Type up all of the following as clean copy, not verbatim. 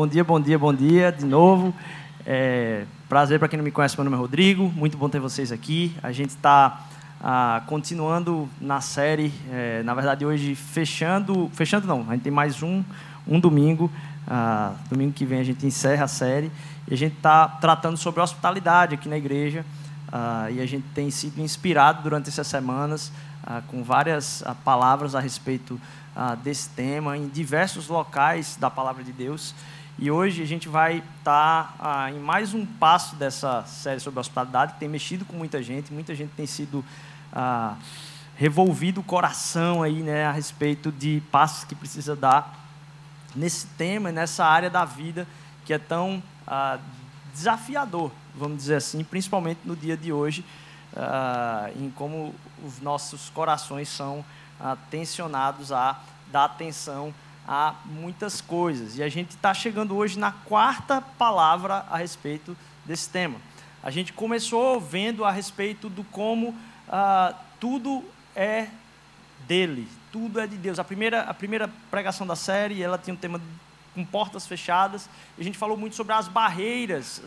Bom dia de novo. Prazer para quem não me conhece, meu nome é Rodrigo, muito bom ter vocês aqui. A gente está continuando na série, na verdade hoje fechando não, a gente tem mais um domingo, domingo que vem a gente encerra a série, e a gente está tratando sobre hospitalidade aqui na igreja, e a gente tem sido inspirado durante essas semanas com várias palavras a respeito desse tema, em diversos locais da Palavra de Deus. E hoje a gente vai estar em mais um passo dessa série sobre hospitalidade, que tem mexido com muita gente tem sido revolvido o coração aí, né, a respeito de passos que precisa dar nesse tema, nessa área da vida que é tão desafiador, vamos dizer assim, principalmente no dia de hoje, em como os nossos corações são tensionados a dar atenção a muitas coisas. E a gente está chegando hoje na quarta palavra a respeito desse tema. A gente começou vendo a respeito do como tudo é dele, tudo é de Deus. A primeira pregação da série, ela tinha um tema com portas fechadas, e a gente falou muito sobre as barreiras,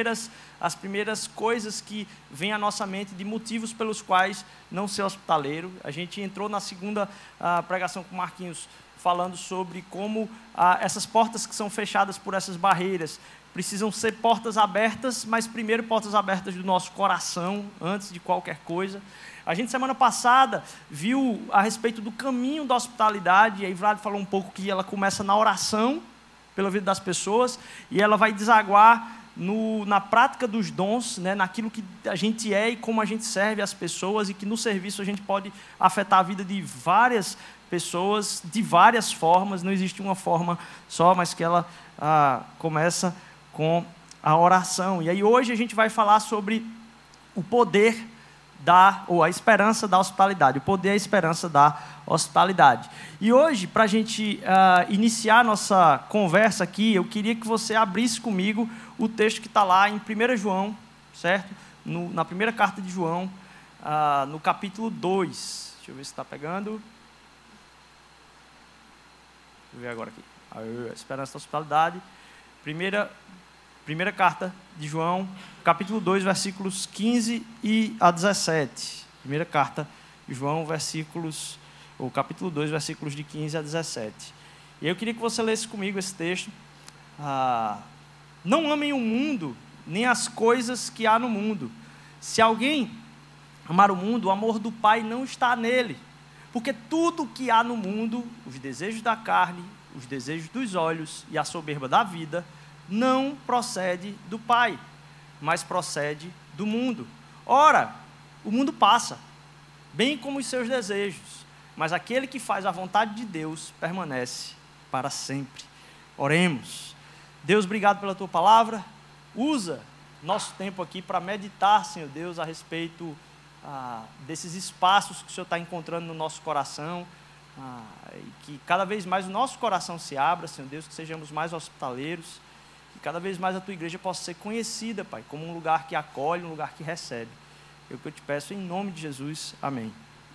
as primeiras coisas que vêm à nossa mente de motivos pelos quais não ser hospitaleiro. A gente entrou na segunda pregação com o Marquinhos, falando sobre como essas portas que são fechadas por essas barreiras precisam ser portas abertas, mas primeiro portas abertas do nosso coração, antes de qualquer coisa. A gente, semana passada, viu a respeito do caminho da hospitalidade, e aí Vlad falou um pouco que ela começa na oração pela vida das pessoas, e ela vai desaguar na prática dos dons, né, naquilo que a gente é e como a gente serve as pessoas, e que no serviço a gente pode afetar a vida de várias pessoas, de várias formas, não existe uma forma só, mas que ela começa com a oração. E aí hoje a gente vai falar sobre o poder ou a esperança da hospitalidade, o poder e a esperança da hospitalidade. E hoje, para a gente iniciar a nossa conversa aqui, eu queria que você abrisse comigo o texto que está lá em 1 João, certo? Na primeira carta de João, no capítulo 2. Deixa eu ver se está pegando. Deixa eu ver agora aqui. Esperança da hospitalidade. Primeira carta de João, capítulo 2, versículos 15 a 17. Primeira carta de João, capítulo 2, versículos de 15 a 17. E eu queria que você lesse comigo esse texto. Não amem o mundo, nem as coisas que há no mundo. Se alguém amar o mundo, o amor do Pai não está nele. Porque tudo que há no mundo, os desejos da carne, os desejos dos olhos e a soberba da vida, não procede do Pai, mas procede do mundo. Ora, o mundo passa, bem como os seus desejos, mas aquele que faz a vontade de Deus permanece para sempre. Oremos. Deus, obrigado pela Tua palavra. Usa nosso tempo aqui para meditar, Senhor Deus, a respeito desses espaços que o Senhor está encontrando no nosso coração, e que cada vez mais o nosso coração se abra, Senhor Deus, que sejamos mais hospitaleiros, que cada vez mais a Tua igreja possa ser conhecida, Pai, como um lugar que acolhe, um lugar que recebe. É o que eu te peço em nome de Jesus. Amém.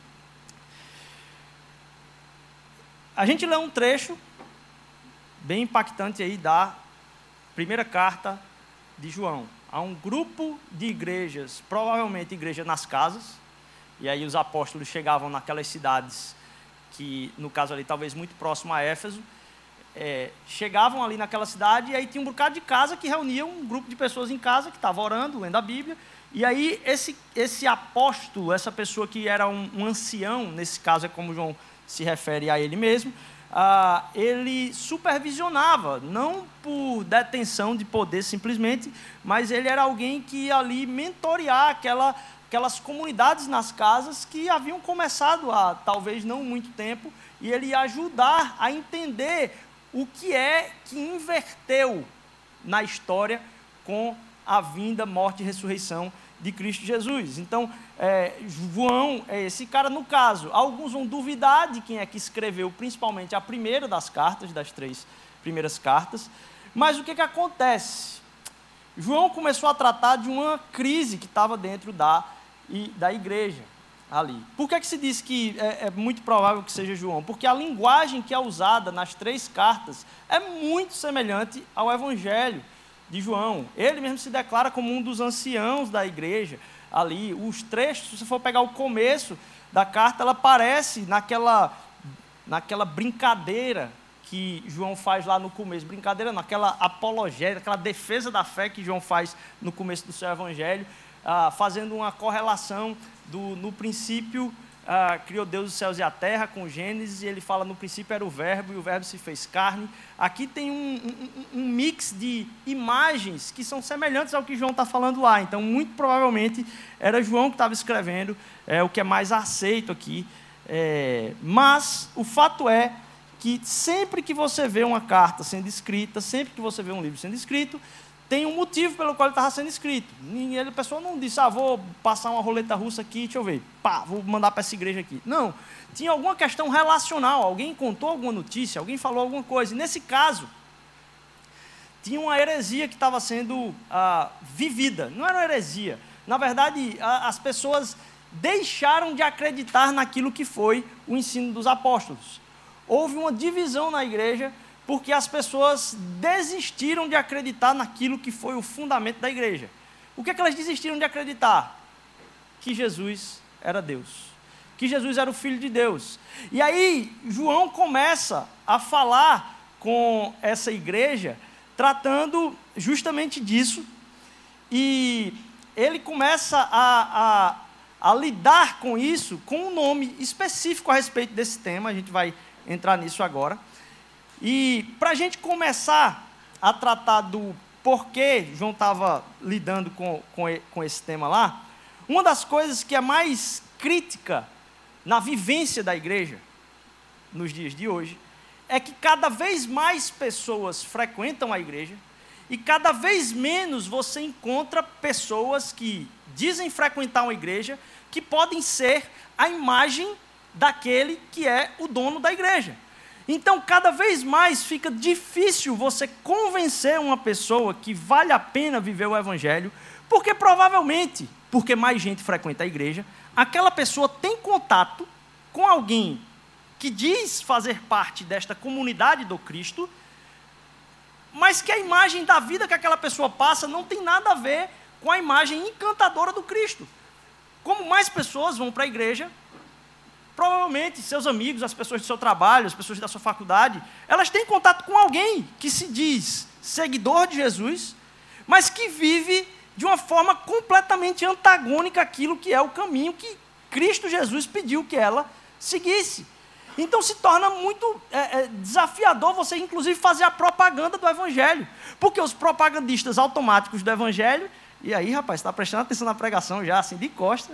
A gente lê um trecho bem impactante aí da primeira carta de João. Há um grupo de igrejas, provavelmente igreja nas casas, e aí os apóstolos chegavam naquelas cidades que, no caso ali, talvez muito próximo a Éfeso, chegavam ali naquela cidade, e aí tinha um bocado de casa que reunia um grupo de pessoas em casa que estava orando, lendo a Bíblia, e aí esse apóstolo, essa pessoa que era um ancião, nesse caso é como João se refere a ele mesmo, ele supervisionava, não por detenção de poder simplesmente, mas ele era alguém que ia ali mentorear aquelas comunidades nas casas que haviam começado há talvez não muito tempo, e ele ia ajudar a entender o que é que inverteu na história com a vinda, morte e ressurreição de Cristo Jesus. Então, João é esse cara. No caso, alguns vão duvidar de quem é que escreveu, principalmente a primeira das cartas, das 3 primeiras cartas, mas o que acontece? João começou a tratar de uma crise que estava dentro da igreja. ali. Por que se diz que é muito provável que seja João? Porque a linguagem que é usada nas 3 cartas é muito semelhante ao Evangelho de João. Ele mesmo se declara como um dos anciãos da igreja ali. Os trechos, se você for pegar o começo da carta, ela aparece naquela brincadeira que João faz lá no começo. Brincadeira não, aquela apologética, aquela defesa da fé que João faz no começo do seu Evangelho, fazendo uma correlação no princípio, criou Deus os céus e a terra, com Gênesis, e ele fala, no princípio era o verbo, e o verbo se fez carne. Aqui tem um mix de imagens que são semelhantes ao que João está falando lá. Então, muito provavelmente, era João que estava escrevendo, o que é mais aceito aqui. Mas o fato é que sempre que você vê uma carta sendo escrita, sempre que você vê um livro sendo escrito, tem um motivo pelo qual ele estava sendo escrito. A pessoa não disse, vou passar uma roleta russa aqui, deixa eu ver, vou mandar para essa igreja aqui. Não, tinha alguma questão relacional, alguém contou alguma notícia, alguém falou alguma coisa. E nesse caso, tinha uma heresia que estava sendo vivida. Não era uma heresia. Na verdade, as pessoas deixaram de acreditar naquilo que foi o ensino dos apóstolos. Houve uma divisão na igreja, porque as pessoas desistiram de acreditar naquilo que foi o fundamento da igreja. O que elas desistiram de acreditar? Que Jesus era Deus, que Jesus era o Filho de Deus. E aí, João começa a falar com essa igreja, tratando justamente disso, e ele começa a lidar com isso, com um nome específico a respeito desse tema. A gente vai entrar nisso agora. E para a gente começar a tratar do porquê João estava lidando com esse tema lá, uma das coisas que é mais crítica na vivência da igreja, nos dias de hoje, é que cada vez mais pessoas frequentam a igreja e cada vez menos você encontra pessoas que dizem frequentar uma igreja que podem ser a imagem daquele que é o dono da igreja. Então, cada vez mais fica difícil você convencer uma pessoa que vale a pena viver o Evangelho, porque provavelmente, porque mais gente frequenta a igreja, aquela pessoa tem contato com alguém que diz fazer parte desta comunidade do Cristo, mas que a imagem da vida que aquela pessoa passa não tem nada a ver com a imagem encantadora do Cristo. Como mais pessoas vão para a igreja, provavelmente seus amigos, as pessoas do seu trabalho, as pessoas da sua faculdade, elas têm contato com alguém que se diz seguidor de Jesus, mas que vive de uma forma completamente antagônica àquilo que é o caminho que Cristo Jesus pediu que ela seguisse. Então se torna muito desafiador você, inclusive, fazer a propaganda do Evangelho, porque os propagandistas automáticos do Evangelho, e aí, rapaz, está prestando atenção na pregação já, assim, de costas,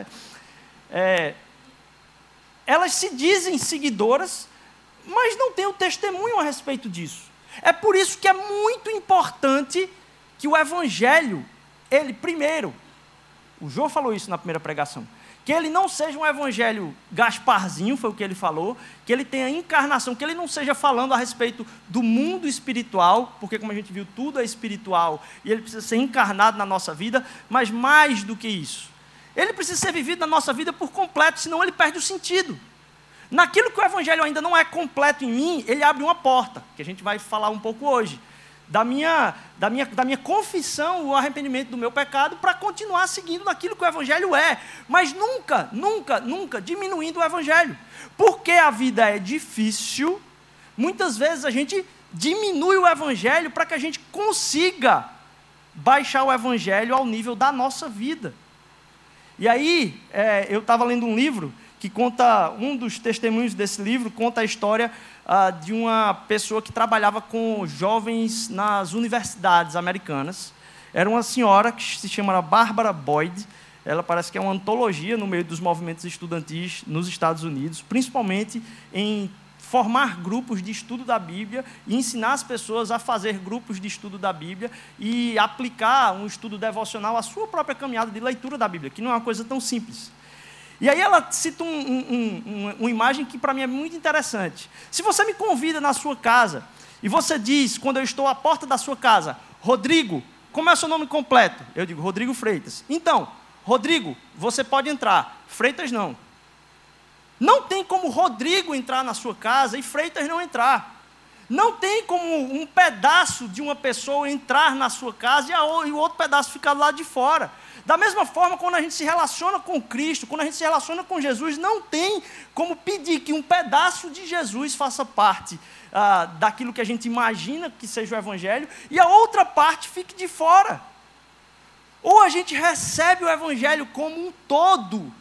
elas se dizem seguidoras, mas não têm o testemunho a respeito disso. É por isso que é muito importante que o Evangelho, ele primeiro, o João falou isso na primeira pregação, que ele não seja um Evangelho Gasparzinho, foi o que ele falou, que ele tenha encarnação, que ele não seja falando a respeito do mundo espiritual, porque como a gente viu, tudo é espiritual, e ele precisa ser encarnado na nossa vida, mas mais do que isso. Ele precisa ser vivido na nossa vida por completo, senão ele perde o sentido. Naquilo que o Evangelho ainda não é completo em mim, ele abre uma porta, que a gente vai falar um pouco hoje, da minha confissão, o arrependimento do meu pecado, para continuar seguindo naquilo que o Evangelho é, mas nunca, nunca, nunca diminuindo o Evangelho. Porque a vida é difícil, muitas vezes a gente diminui o Evangelho para que a gente consiga baixar o Evangelho ao nível da nossa vida. E aí, eu estava lendo um livro que conta, um dos testemunhos desse livro, conta a história de uma pessoa que trabalhava com jovens nas universidades americanas. Era uma senhora que se chama Barbara Boyd. Ela parece que é uma antologia no meio dos movimentos estudantis nos Estados Unidos, principalmente em formar grupos de estudo da Bíblia e ensinar as pessoas a fazer grupos de estudo da Bíblia e aplicar um estudo devocional à sua própria caminhada de leitura da Bíblia, que não é uma coisa tão simples. E aí ela cita uma imagem que para mim é muito interessante. Se você me convida na sua casa e você diz, quando eu estou à porta da sua casa, Rodrigo, como é o seu nome completo? Eu digo, Rodrigo Freitas. Então, Rodrigo, você pode entrar. Freitas não. Não tem como Rodrigo entrar na sua casa e Freitas não entrar. Não tem como um pedaço de uma pessoa entrar na sua casa e o outro pedaço ficar do lado de fora. Da mesma forma, quando a gente se relaciona com Cristo, quando a gente se relaciona com Jesus, não tem como pedir que um pedaço de Jesus faça parte daquilo que a gente imagina que seja o Evangelho e a outra parte fique de fora. Ou a gente recebe o Evangelho como um todo.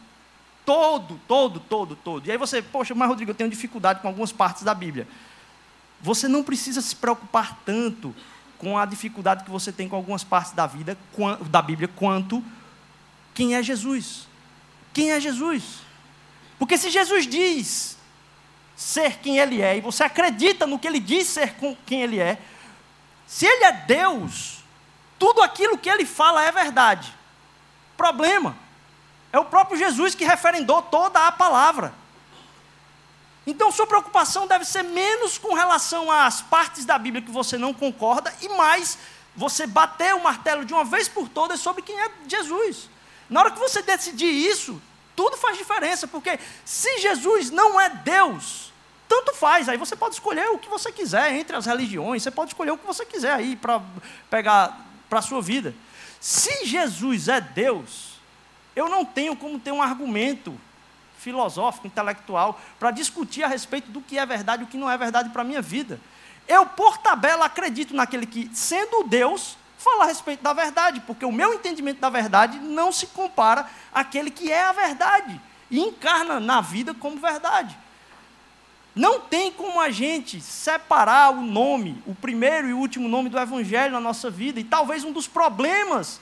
Todo. E aí você, poxa, mas Rodrigo, eu tenho dificuldade com algumas partes da Bíblia. Você não precisa se preocupar tanto com a dificuldade que você tem com algumas partes da Bíblia, quanto quem é Jesus. Quem é Jesus? Porque se Jesus diz ser quem Ele é, e você acredita no que Ele diz ser quem Ele é, se Ele é Deus, tudo aquilo que Ele fala é verdade. Problema. É o próprio Jesus que referendou toda a palavra. Então, sua preocupação deve ser menos com relação às partes da Bíblia que você não concorda e mais você bater o martelo de uma vez por todas sobre quem é Jesus. Na hora que você decidir isso, tudo faz diferença, porque se Jesus não é Deus, tanto faz. Aí você pode escolher o que você quiser entre as religiões, você pode escolher o que você quiser aí para pegar para a sua vida. Se Jesus é Deus, eu não tenho como ter um argumento filosófico, intelectual, para discutir a respeito do que é verdade e o que não é verdade para a minha vida. Eu, por tabela, acredito naquele que, sendo Deus, fala a respeito da verdade, porque o meu entendimento da verdade não se compara àquele que é a verdade e encarna na vida como verdade. Não tem como a gente separar o nome, o primeiro e o último nome do Evangelho na nossa vida, e talvez um dos problemas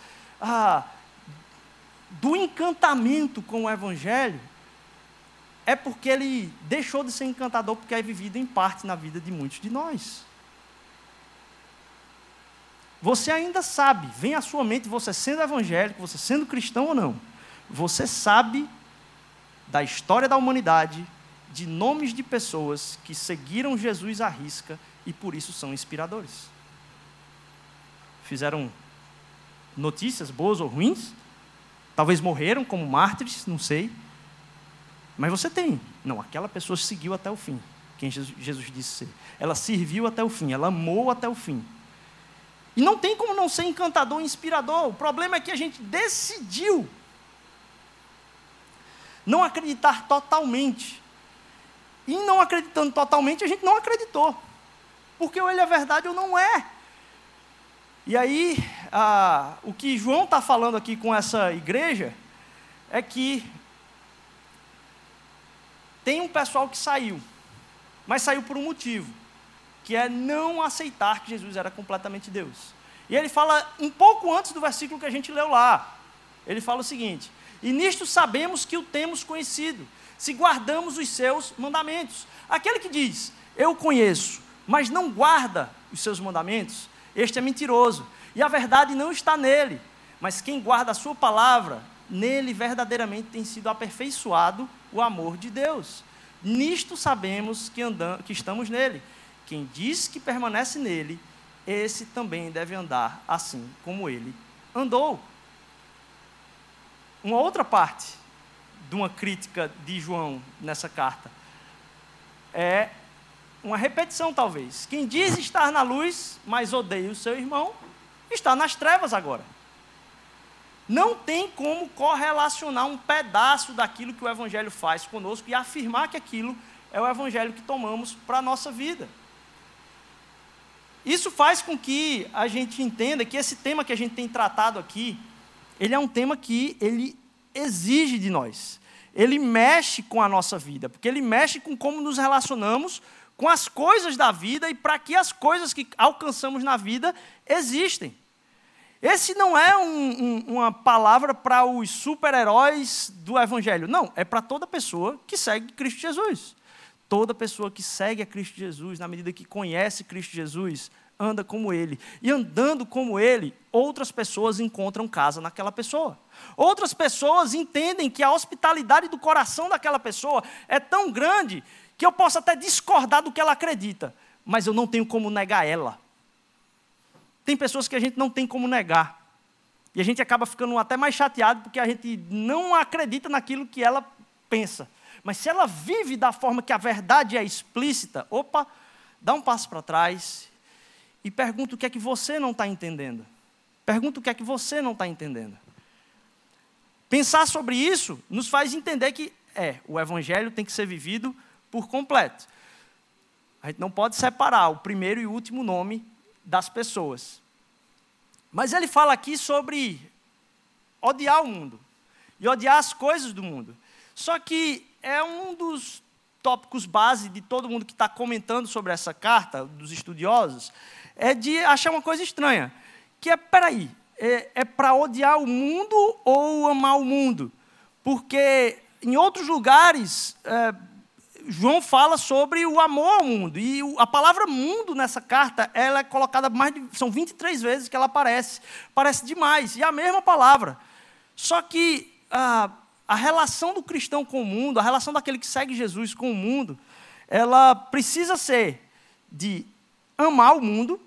do encantamento com o Evangelho é porque ele deixou de ser encantador, porque é vivido em parte na vida de muitos de nós. Você ainda sabe, vem à sua mente, você sendo evangélico, você sendo cristão ou não, você sabe da história da humanidade, de nomes de pessoas que seguiram Jesus à risca e por isso são inspiradores. Fizeram notícias boas ou ruins, talvez morreram como mártires, não sei. Mas você tem. Não, aquela pessoa seguiu até o fim. Quem Jesus disse ser. Ela serviu até o fim, ela amou até o fim. E não tem como não ser encantador e inspirador. O problema é que a gente decidiu não acreditar totalmente. E não acreditando totalmente, a gente não acreditou. Porque ou ele é verdade ou não é. E aí, o que João está falando aqui com essa igreja é que tem um pessoal que saiu, mas saiu por um motivo, que é não aceitar que Jesus era completamente Deus. E ele fala um pouco antes do versículo que a gente leu lá. Ele fala o seguinte: e nisto sabemos que o temos conhecido, se guardamos os seus mandamentos. Aquele que diz, eu conheço, mas não guarda os seus mandamentos, este é mentiroso, e a verdade não está nele. Mas quem guarda a sua palavra, nele verdadeiramente tem sido aperfeiçoado o amor de Deus. Nisto sabemos que estamos nele. Quem diz que permanece nele, esse também deve andar assim como ele andou. Uma outra parte de uma crítica de João nessa carta é uma repetição, talvez. Quem diz estar na luz, mas odeia o seu irmão, está nas trevas agora. Não tem como correlacionar um pedaço daquilo que o Evangelho faz conosco e afirmar que aquilo é o Evangelho que tomamos para a nossa vida. Isso faz com que a gente entenda que esse tema que a gente tem tratado aqui, ele é um tema que ele exige de nós. Ele mexe com a nossa vida, porque ele mexe com como nos relacionamos com as coisas da vida e para que as coisas que alcançamos na vida existem. Esse não é uma palavra para os super-heróis do Evangelho. Não, é para toda pessoa que segue Cristo Jesus. Toda pessoa que segue a Cristo Jesus, na medida que conhece Cristo Jesus, anda como Ele. E andando como Ele, outras pessoas encontram casa naquela pessoa. Outras pessoas entendem que a hospitalidade do coração daquela pessoa é tão grande que eu posso até discordar do que ela acredita, mas eu não tenho como negar ela. Tem pessoas que a gente não tem como negar. E a gente acaba ficando até mais chateado porque a gente não acredita naquilo que ela pensa. Mas se ela vive da forma que a verdade é explícita, opa, dá um passo para trás e pergunta o que é que você não está entendendo. Pergunta o que é que você não está entendendo. Pensar sobre isso nos faz entender que o evangelho tem que ser vivido por completo. A gente não pode separar o primeiro e o último nome das pessoas. Mas ele fala aqui sobre odiar o mundo e odiar as coisas do mundo. Só que é um dos tópicos base de todo mundo que está comentando sobre essa carta, dos estudiosos, é de achar uma coisa estranha, que peraí, é para odiar o mundo ou amar o mundo? Porque em outros lugares, João fala sobre o amor ao mundo. E a palavra mundo nessa carta, ela é colocada são 23 vezes que ela aparece. Parece demais. E é a mesma palavra. Só que a relação do cristão com o mundo, a relação daquele que segue Jesus com o mundo, ela precisa ser de amar o mundo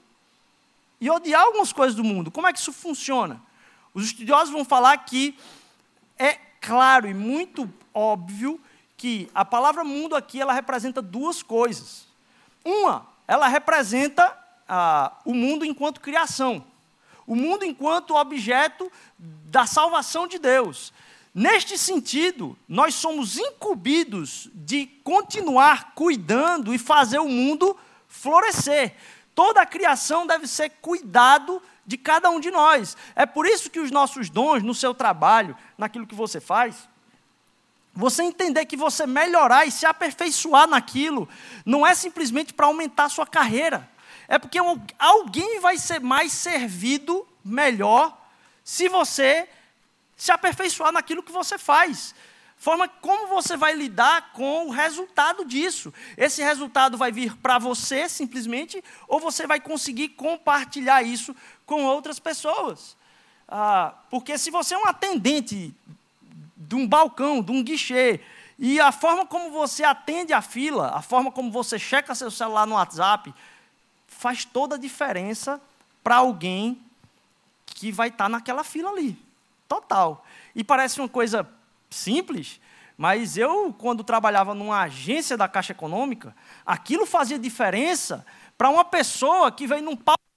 e odiar algumas coisas do mundo. Como é que isso funciona? Os estudiosos vão falar que é claro e muito óbvio que a palavra mundo aqui, ela representa duas coisas. Uma, ela representa o mundo enquanto criação. O mundo enquanto objeto da salvação de Deus. Neste sentido, nós somos incumbidos de continuar cuidando e fazer o mundo florescer. Toda a criação deve ser cuidado de cada um de nós. É por isso que os nossos dons, no seu trabalho, naquilo que você faz, você entender que você melhorar e se aperfeiçoar naquilo, não é simplesmente para aumentar a sua carreira. É porque alguém vai ser mais servido melhor se você se aperfeiçoar naquilo que você faz. Forma como você vai lidar com o resultado disso. Esse resultado vai vir para você simplesmente, ou você vai conseguir compartilhar isso com outras pessoas. Porque se você é um atendente de um balcão, de um guichê, e a forma como você atende a fila, a forma como você checa seu celular no WhatsApp, faz toda a diferença para alguém que vai estar naquela fila ali. Total. E parece uma coisa simples, mas eu, quando trabalhava numa agência da Caixa Econômica, aquilo fazia diferença para uma pessoa que veio num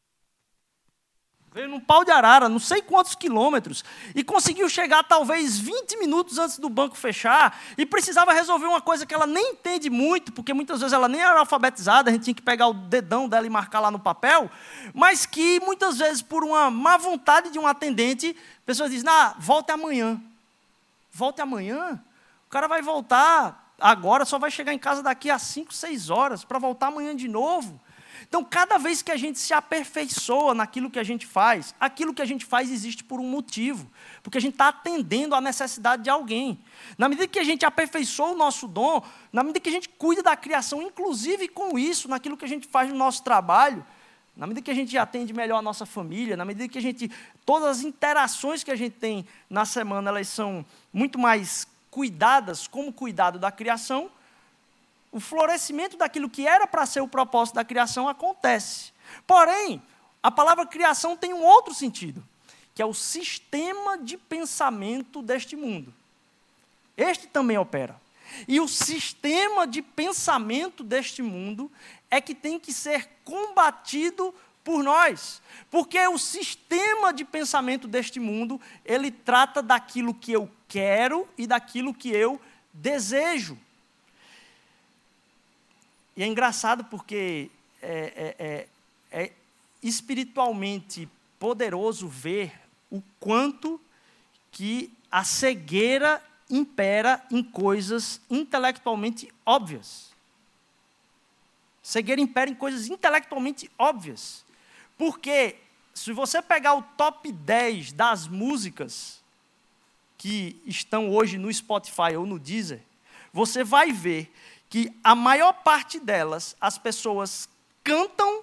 pau de arara, não sei quantos quilômetros, e conseguiu chegar talvez 20 minutos antes do banco fechar, e precisava resolver uma coisa que ela nem entende muito, porque muitas vezes ela nem era alfabetizada, a gente tinha que pegar o dedão dela e marcar lá no papel, mas que muitas vezes, por uma má vontade de um atendente, pessoas dizem, volte amanhã. Volte amanhã? O cara vai voltar agora, só vai chegar em casa daqui a 5, 6 horas, para voltar amanhã de novo. Então, cada vez que a gente se aperfeiçoa naquilo que a gente faz, aquilo que a gente faz existe por um motivo, porque a gente está atendendo à necessidade de alguém. Na medida que a gente aperfeiçoa o nosso dom, na medida que a gente cuida da criação, inclusive com isso, naquilo que a gente faz no nosso trabalho, na medida que a gente atende melhor a nossa família, na medida que todas as interações que a gente tem na semana, elas são muito mais cuidadas, como cuidado da criação, o florescimento daquilo que era para ser o propósito da criação acontece. Porém, a palavra criação tem um outro sentido, que é o sistema de pensamento deste mundo. Este também opera. E o sistema de pensamento deste mundo é que tem que ser combatido por nós. Porque o sistema de pensamento deste mundo, ele trata daquilo que eu quero e daquilo que eu desejo. E é engraçado porque é espiritualmente poderoso ver o quanto que a cegueira impera em coisas intelectualmente óbvias. Cegueira impera em coisas intelectualmente óbvias. Porque se você pegar o top 10 das músicas que estão hoje no Spotify ou no Deezer, você vai ver que a maior parte delas, as pessoas cantam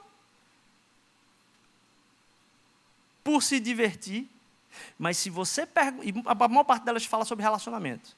por se divertir, mas se você a maior parte delas fala sobre relacionamento.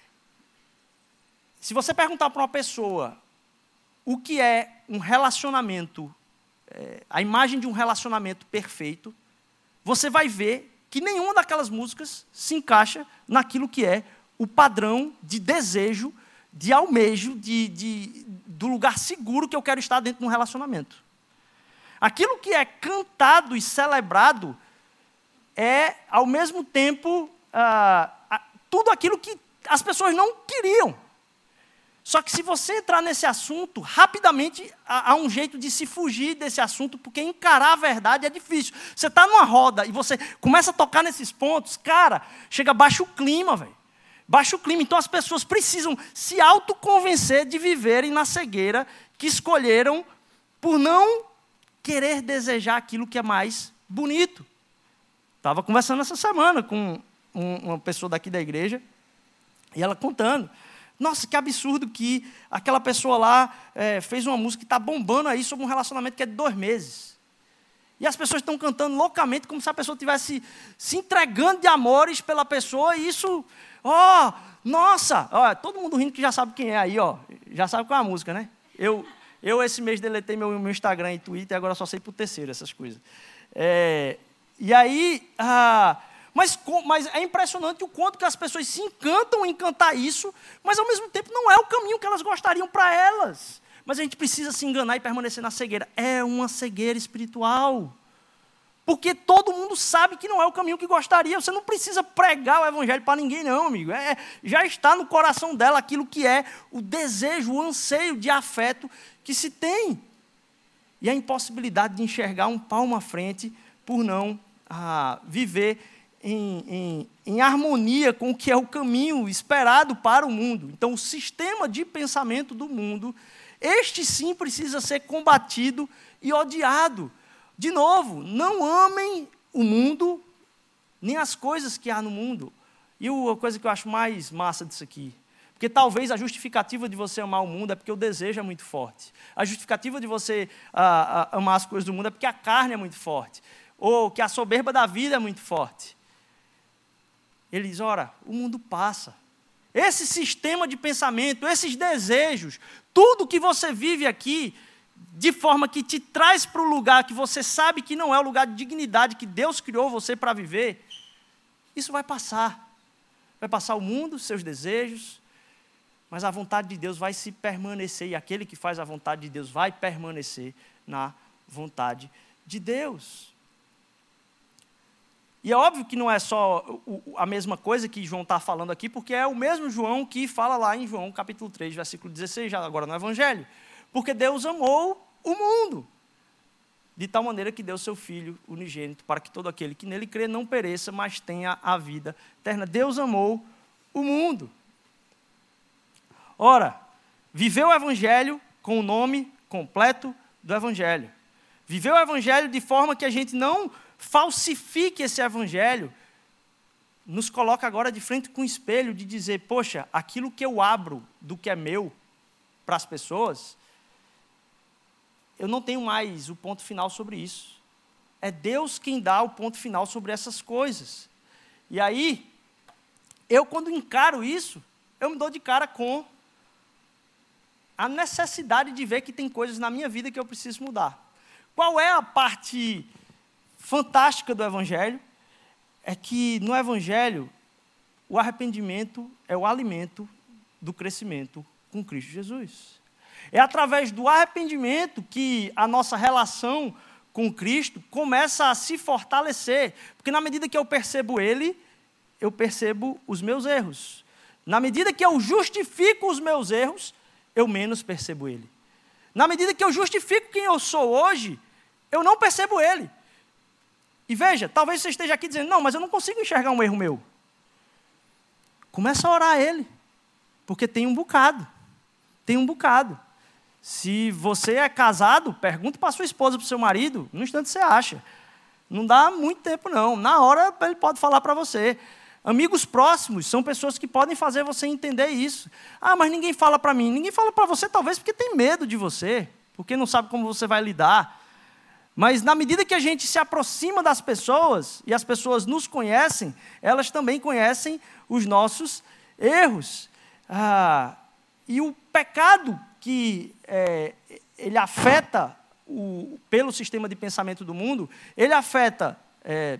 Se você perguntar para uma pessoa o que é um relacionamento, a imagem de um relacionamento perfeito, você vai ver que nenhuma daquelas músicas se encaixa naquilo que é o padrão de desejo, de almejo, do lugar seguro que eu quero estar dentro de um relacionamento. Aquilo que é cantado e celebrado é, ao mesmo tempo, tudo aquilo que as pessoas não queriam. Só que se você entrar nesse assunto, rapidamente há um jeito de se fugir desse assunto, porque encarar a verdade é difícil. Você está numa roda e você começa a tocar nesses pontos, cara, chega baixa o clima, velho. Baixa o clima. Então as pessoas precisam se autoconvencer de viverem na cegueira que escolheram por não querer desejar aquilo que é mais bonito. Estava conversando essa semana com uma pessoa daqui da igreja, e ela contando. Nossa, que absurdo que aquela pessoa lá fez uma música que está bombando aí sobre um relacionamento que é de 2 meses. E as pessoas estão cantando loucamente, como se a pessoa estivesse se entregando de amores pela pessoa, e isso, nossa, todo mundo rindo que já sabe quem é aí, já sabe qual é a música, né? Eu esse mês deletei meu Instagram e Twitter, e agora só sei por terceiro essas coisas. E aí, mas é impressionante o quanto que as pessoas se encantam em cantar isso, mas ao mesmo tempo não é o caminho que elas gostariam para elas. Mas a gente precisa se enganar e permanecer na cegueira. É uma cegueira espiritual. Porque todo mundo sabe que não é o caminho que gostaria. Você não precisa pregar o evangelho para ninguém, não, amigo. Já está no coração dela aquilo que é o desejo, o anseio de afeto que se tem. E a impossibilidade de enxergar um palmo à frente por não viver em harmonia com o que é o caminho esperado para o mundo. Então, o sistema de pensamento do mundo, este sim precisa ser combatido e odiado. De novo, não amem o mundo, nem as coisas que há no mundo. E a coisa que eu acho mais massa disso aqui, porque talvez a justificativa de você amar o mundo é porque o desejo é muito forte. A justificativa de você amar as coisas do mundo é porque a carne é muito forte. Ou que a soberba da vida é muito forte. Ele diz, ora, o mundo passa. Esse sistema de pensamento, esses desejos, tudo que você vive aqui, de forma que te traz para o lugar que você sabe que não é o lugar de dignidade que Deus criou você para viver, isso vai passar. Vai passar o mundo, seus desejos, mas a vontade de Deus vai se permanecer, e aquele que faz a vontade de Deus vai permanecer na vontade de Deus. E é óbvio que não é só a mesma coisa que João está falando aqui, porque é o mesmo João que fala lá em João, capítulo 3, versículo 16, já agora no Evangelho. Porque Deus amou o mundo, de tal maneira que deu seu Filho unigênito, para que todo aquele que nele crê não pereça, mas tenha a vida eterna. Deus amou o mundo. Ora, viver o Evangelho com o nome completo do Evangelho. Viver o Evangelho de forma que a gente não falsifique esse Evangelho, nos coloca agora de frente com o espelho de dizer, poxa, aquilo que eu abro do que é meu para as pessoas, eu não tenho mais o ponto final sobre isso. É Deus quem dá o ponto final sobre essas coisas. E aí, eu quando encaro isso, eu me dou de cara com a necessidade de ver que tem coisas na minha vida que eu preciso mudar. Qual é a parte fantástica do Evangelho? É que no Evangelho, o arrependimento é o alimento do crescimento com Cristo Jesus. É através do arrependimento que a nossa relação com Cristo começa a se fortalecer. Porque na medida que eu percebo Ele, eu percebo os meus erros. Na medida que eu justifico os meus erros, eu menos percebo Ele. Na medida que eu justifico quem eu sou hoje, eu não percebo Ele. E veja, talvez você esteja aqui dizendo, não, mas eu não consigo enxergar um erro meu. Começa a orar a Ele, porque tem um bocado. Tem um bocado. Se você é casado, pergunte para a sua esposa, para o seu marido, no instante você acha. Não dá muito tempo, não. Na hora, ele pode falar para você. Amigos próximos são pessoas que podem fazer você entender isso. Ah, mas ninguém fala para mim. Ninguém fala para você, talvez, porque tem medo de você, porque não sabe como você vai lidar. Mas, na medida que a gente se aproxima das pessoas, e as pessoas nos conhecem, elas também conhecem os nossos erros. E o pecado que ele afeta pelo sistema de pensamento do mundo, ele afeta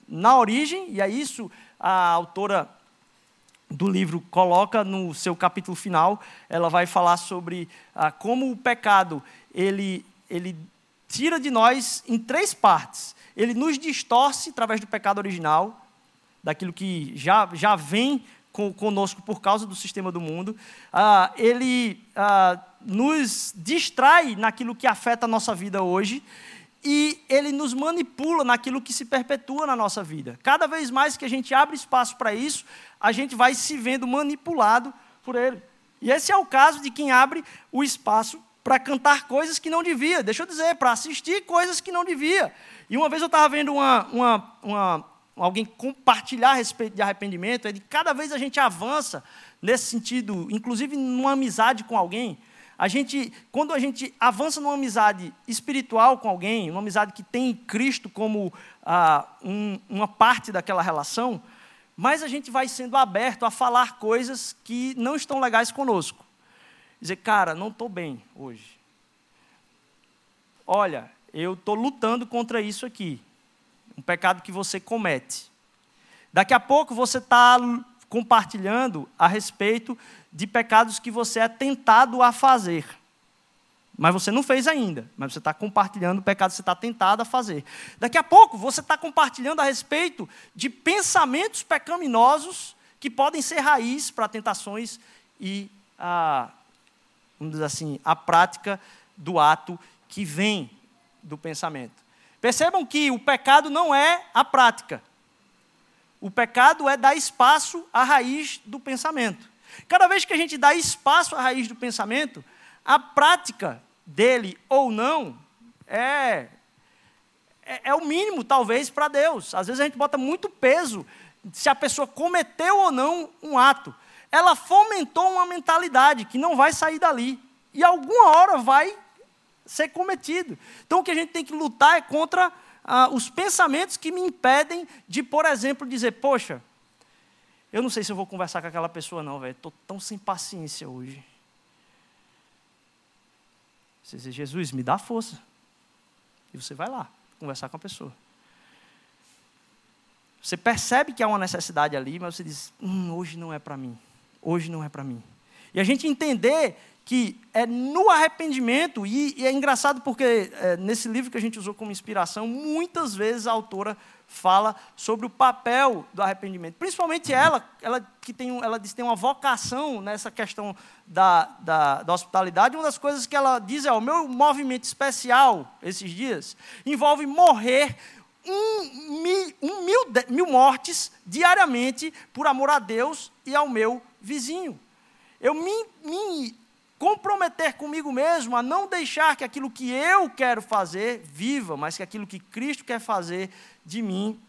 na origem, e é isso a autora do livro coloca no seu capítulo final. Ela vai falar sobre como o pecado ele tira de nós em 3 partes. Ele nos distorce através do pecado original, daquilo que já vem conosco por causa do sistema do mundo. Ele nos distrai naquilo que afeta a nossa vida hoje, e ele nos manipula naquilo que se perpetua na nossa vida. Cada vez mais que a gente abre espaço para isso, a gente vai se vendo manipulado por ele. E esse é o caso de quem abre o espaço para cantar coisas que não devia. Deixa eu dizer, para assistir coisas que não devia. E uma vez eu estava vendo alguém compartilhar a respeito de arrependimento, é de cada vez a gente avança nesse sentido, inclusive numa amizade com alguém. Quando a gente avança numa amizade espiritual com alguém, uma amizade que tem Cristo como uma parte daquela relação, mas a gente vai sendo aberto a falar coisas que não estão legais conosco. Dizer, cara, não estou bem hoje. Olha, eu estou lutando contra isso aqui. Um pecado que você comete. Daqui a pouco você está compartilhando a respeito de pecados que você é tentado a fazer. Mas você não fez ainda, mas você está compartilhando o pecado que você está tentado a fazer. Daqui a pouco você está compartilhando a respeito de pensamentos pecaminosos que podem ser raiz para tentações e, vamos dizer assim, a prática do ato que vem do pensamento. Percebam que o pecado não é a prática. O pecado é dar espaço à raiz do pensamento. Cada vez que a gente dá espaço à raiz do pensamento, a prática dele ou não é o mínimo, talvez, para Deus. Às vezes a gente bota muito peso se a pessoa cometeu ou não um ato. Ela fomentou uma mentalidade que não vai sair dali. E alguma hora vai ser cometido. Então, o que a gente tem que lutar é contra os pensamentos que me impedem de, por exemplo, dizer, poxa, eu não sei se eu vou conversar com aquela pessoa não, velho. Estou tão sem paciência hoje. Você diz, Jesus, me dá força. E você vai lá conversar com a pessoa. Você percebe que há uma necessidade ali, mas você diz, hoje não é para mim. Hoje não é para mim. E a gente entender que é no arrependimento, e é engraçado porque nesse livro que a gente usou como inspiração, muitas vezes a autora fala sobre o papel do arrependimento. Principalmente ela diz que tem uma vocação nessa questão da hospitalidade. Uma das coisas que ela diz o meu movimento especial esses dias envolve morrer mil mortes diariamente por amor a Deus e ao meu vizinho. Eu me comprometer comigo mesmo a não deixar que aquilo que eu quero fazer viva, mas que aquilo que Cristo quer fazer de mim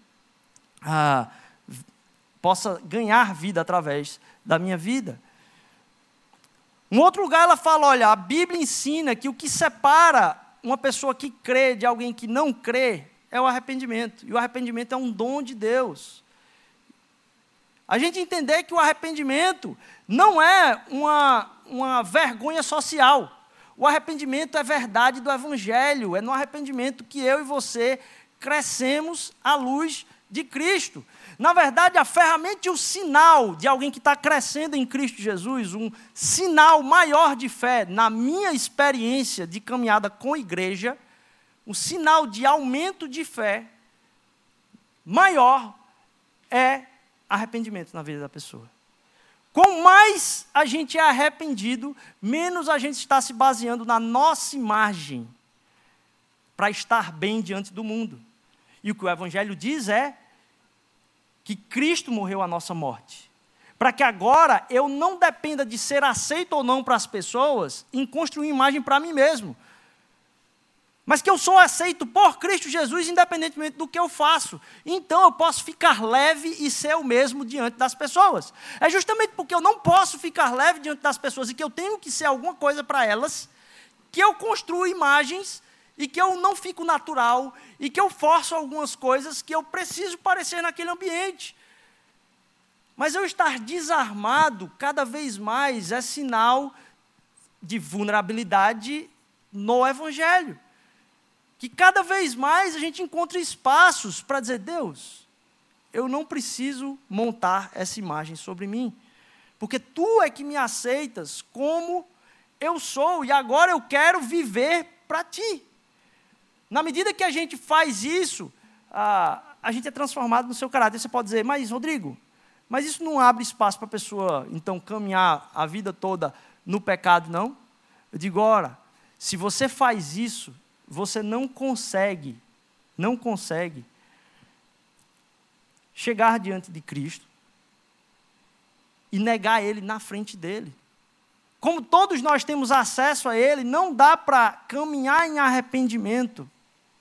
possa ganhar vida através da minha vida. Um outro lugar ela fala, olha, a Bíblia ensina que o que separa uma pessoa que crê de alguém que não crê é o arrependimento. E o arrependimento é um dom de Deus. A gente entender que o arrependimento não é uma vergonha social. O arrependimento é verdade do Evangelho. É no arrependimento que eu e você crescemos à luz de Cristo. Na verdade, a ferramenta e o sinal de alguém que está crescendo em Cristo Jesus, um sinal maior de fé, na minha experiência de caminhada com a igreja, um sinal de aumento de fé maior é arrependimento na vida da pessoa. Quanto mais a gente é arrependido, menos a gente está se baseando na nossa imagem para estar bem diante do mundo. E o que o Evangelho diz é que Cristo morreu a nossa morte, para que agora eu não dependa de ser aceito ou não para as pessoas em construir imagem para mim mesmo, mas que eu sou aceito por Cristo Jesus independentemente do que eu faço. Então eu posso ficar leve e ser o mesmo diante das pessoas. É justamente porque eu não posso ficar leve diante das pessoas e que eu tenho que ser alguma coisa para elas, que eu construo imagens e que eu não fico natural e que eu forço algumas coisas que eu preciso parecer naquele ambiente. Mas eu estar desarmado cada vez mais é sinal de vulnerabilidade no Evangelho. Que cada vez mais a gente encontra espaços para dizer, Deus, eu não preciso montar essa imagem sobre mim. Porque tu é que me aceitas como eu sou, e agora eu quero viver para ti. Na medida que a gente faz isso, a gente é transformado no seu caráter. Você pode dizer, mas Rodrigo, mas isso não abre espaço para a pessoa, então, caminhar a vida toda no pecado, não? Eu digo, ora, se você faz isso, você não consegue chegar diante de Cristo e negar Ele na frente dele. Como todos nós temos acesso a Ele, não dá para caminhar em arrependimento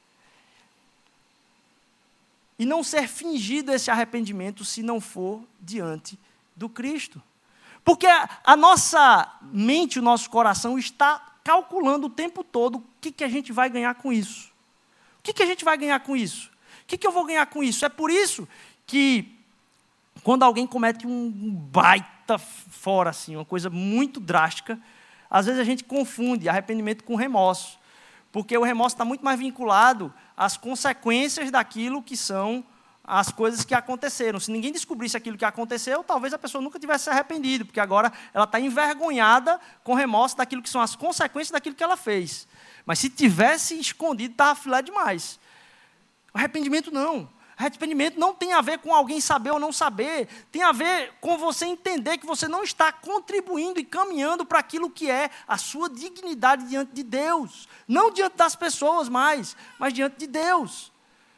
e não ser fingido esse arrependimento se não for diante do Cristo. Porque a nossa mente, o nosso coração está calculando o tempo todo o que a gente vai ganhar com isso. O que a gente vai ganhar com isso? O que eu vou ganhar com isso? É por isso que quando alguém comete um baita fora, assim, uma coisa muito drástica, às vezes a gente confunde arrependimento com remorso. Porque o remorso está muito mais vinculado às consequências daquilo que são as coisas que aconteceram. Se ninguém descobrisse aquilo que aconteceu, talvez a pessoa nunca tivesse se arrependido, porque agora ela está envergonhada com remorso daquilo que são as consequências daquilo que ela fez. Mas se tivesse escondido, estava filé demais. Arrependimento não. Arrependimento não tem a ver com alguém saber ou não saber, tem a ver com você entender que você não está contribuindo e caminhando para aquilo que é a sua dignidade diante de Deus. Não diante das pessoas mais, mas diante de Deus.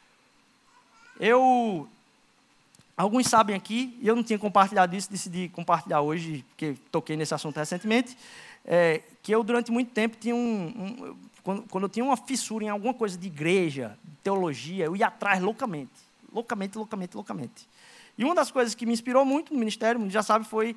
Alguns sabem aqui, e eu não tinha compartilhado isso, decidi compartilhar hoje, porque toquei nesse assunto recentemente, que eu durante muito tempo tinha quando eu tinha uma fissura em alguma coisa de igreja, de teologia, eu ia atrás loucamente. E uma das coisas que me inspirou muito no ministério, já sabe, foi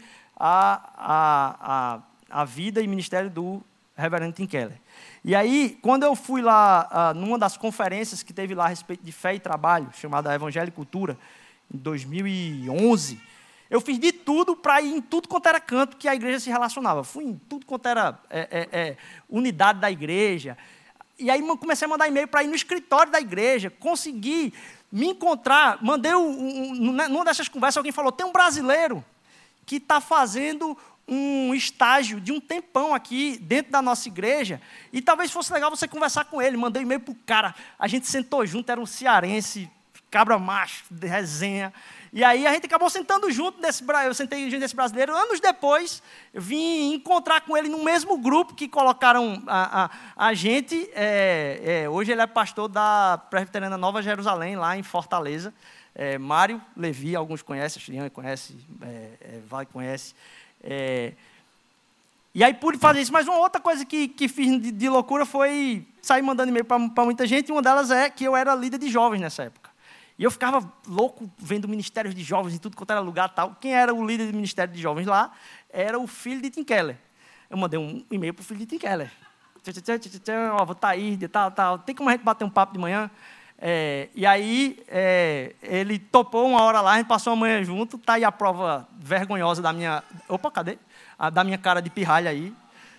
a vida e ministério do reverendo Tim Keller. E aí, quando eu fui lá, numa das conferências que teve lá a respeito de fé e trabalho, chamada Evangelho e Cultura, em 2011, eu fiz de tudo para ir em tudo quanto era canto que a igreja se relacionava. Fui em tudo quanto era unidade da igreja. E aí comecei a mandar e-mail para ir no escritório da igreja, consegui me encontrar, mandei numa dessas conversas, alguém falou, tem um brasileiro que está fazendo um estágio de um tempão aqui dentro da nossa igreja, e talvez fosse legal você conversar com ele. Mandei e-mail para o cara, a gente sentou junto, era um cearense, cabra macho, de resenha, e aí a gente acabou sentando junto, eu sentei junto desse brasileiro. Anos depois, eu vim encontrar com ele no mesmo grupo que colocaram a gente. Hoje ele é pastor da Presbiteriana Nova Jerusalém, lá em Fortaleza. Mário Levi, alguns conhecem, a Shriane conhece, Vai conhece. E aí pude fazer isso. Mas uma outra coisa que fiz de loucura foi sair mandando e-mail para muita gente, e uma delas é que eu era líder de jovens nessa época. E eu ficava louco vendo ministérios de jovens em tudo quanto era lugar tal. Quem era o líder do ministério de jovens lá era o filho de Tim Keller. Eu mandei um e-mail para o filho de Tim Keller. Vou estar aí, tal. Tem como a gente bater um papo de manhã? E aí ele topou uma hora lá, a gente passou a manhã junto. Está aí a prova vergonhosa da minha... Opa, cadê? Da minha cara de pirralha aí.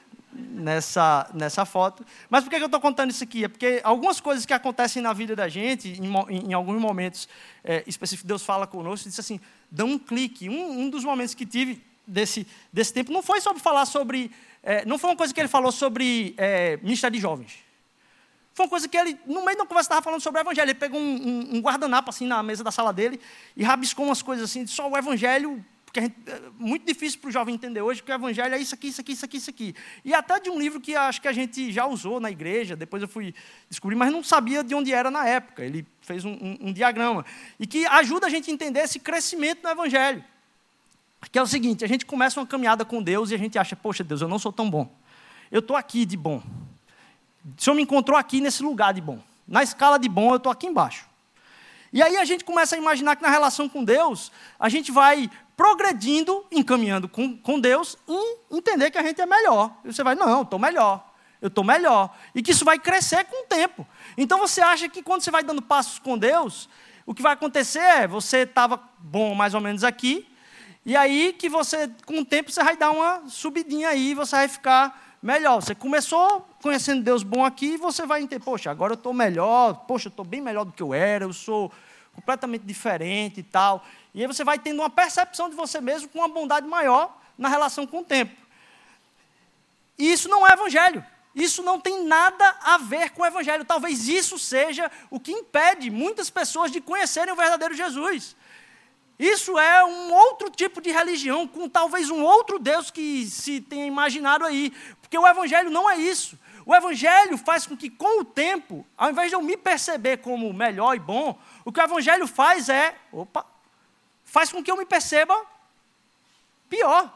Nessa foto. Mas por que eu estou contando isso aqui? É porque algumas coisas que acontecem na vida da gente, em alguns momentos específicos, Deus fala conosco e diz assim, dá um clique. Um dos momentos que tive desse tempo não foi sobre falar sobre... não foi uma coisa que ele falou sobre ministério de jovens. Foi uma coisa que ele, no meio da conversa, estava falando sobre o evangelho. Ele pegou um guardanapo assim na mesa da sala dele e rabiscou umas coisas assim, só o evangelho... Porque é muito difícil para o jovem entender hoje que o evangelho é isso aqui. E até de um livro que acho que a gente já usou na igreja, depois eu fui descobrir, mas não sabia de onde era na época. Ele fez um diagrama. E que ajuda a gente a entender esse crescimento no evangelho. Que é o seguinte, a gente começa uma caminhada com Deus e a gente acha, poxa Deus, eu não sou tão bom. Eu estou aqui de bom. O Senhor me encontrou aqui nesse lugar de bom. Na escala de bom, eu estou aqui embaixo. E aí a gente começa a imaginar que na relação com Deus, a gente vai progredindo, encaminhando com Deus, e entender que a gente é melhor. E você vai, não, eu estou melhor. E que isso vai crescer com o tempo. Então você acha que quando você vai dando passos com Deus, o que vai acontecer é, você estava bom mais ou menos aqui, e aí que você, com o tempo, você vai dar uma subidinha aí, você vai ficar melhor. Você começou conhecendo Deus bom aqui, e você vai entender, poxa, agora eu estou melhor, poxa, eu estou bem melhor do que eu era, eu sou completamente diferente e tal. E aí você vai tendo uma percepção de você mesmo com uma bondade maior na relação com o tempo. E isso não é evangelho. Isso não tem nada a ver com o evangelho. Talvez isso seja o que impede muitas pessoas de conhecerem o verdadeiro Jesus. Isso é um outro tipo de religião, com talvez um outro Deus que se tenha imaginado aí. Porque o evangelho não é isso. O evangelho faz com que, com o tempo, ao invés de eu me perceber como melhor e bom, o que o evangelho faz faz com que eu me perceba pior.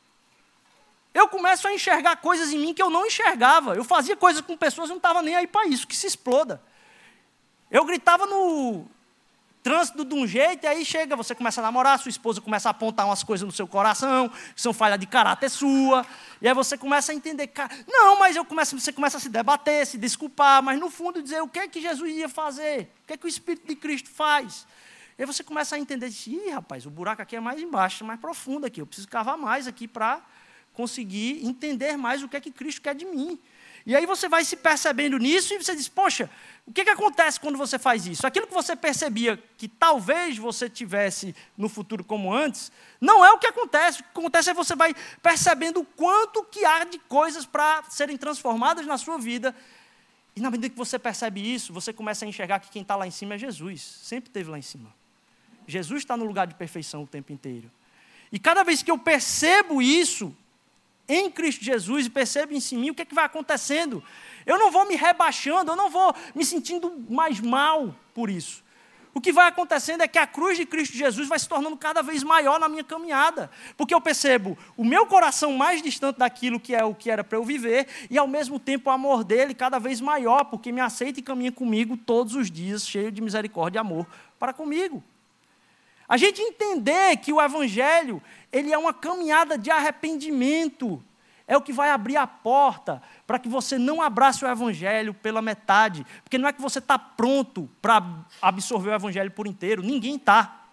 Eu começo a enxergar coisas em mim que eu não enxergava. Eu fazia coisas com pessoas e não estava nem aí para isso, que se exploda. Eu gritava no trânsito de um jeito, e aí chega, você começa a namorar, sua esposa começa a apontar umas coisas no seu coração, que são falha de caráter sua, e aí você começa a entender, não, mas você começa a se debater, se desculpar, mas no fundo dizer o que é que Jesus ia fazer, o que é que o Espírito de Cristo faz. E aí você começa a entender, rapaz, o buraco aqui é mais embaixo, é mais profundo aqui, eu preciso cavar mais aqui para conseguir entender mais o que é que Cristo quer de mim. E aí você vai se percebendo nisso e você diz, poxa, o que acontece quando você faz isso? Aquilo que você percebia que talvez você tivesse no futuro como antes, não é o que acontece. O que acontece é que você vai percebendo o quanto que há de coisas para serem transformadas na sua vida. E na medida que você percebe isso, você começa a enxergar que quem está lá em cima é Jesus. Sempre esteve lá em cima. Jesus está no lugar de perfeição o tempo inteiro. E cada vez que eu percebo isso em Cristo Jesus e percebo em mim o que é que vai acontecendo, eu não vou me rebaixando, eu não vou me sentindo mais mal por isso. O que vai acontecendo é que a cruz de Cristo Jesus vai se tornando cada vez maior na minha caminhada, porque eu percebo o meu coração mais distante daquilo que é o que era para eu viver, e ao mesmo tempo o amor dele cada vez maior, porque me aceita e caminha comigo todos os dias, cheio de misericórdia e amor para comigo. A gente entender que o evangelho, ele é uma caminhada de arrependimento, é o que vai abrir a porta para que você não abrace o evangelho pela metade, porque não é que você está pronto para absorver o evangelho por inteiro, ninguém está,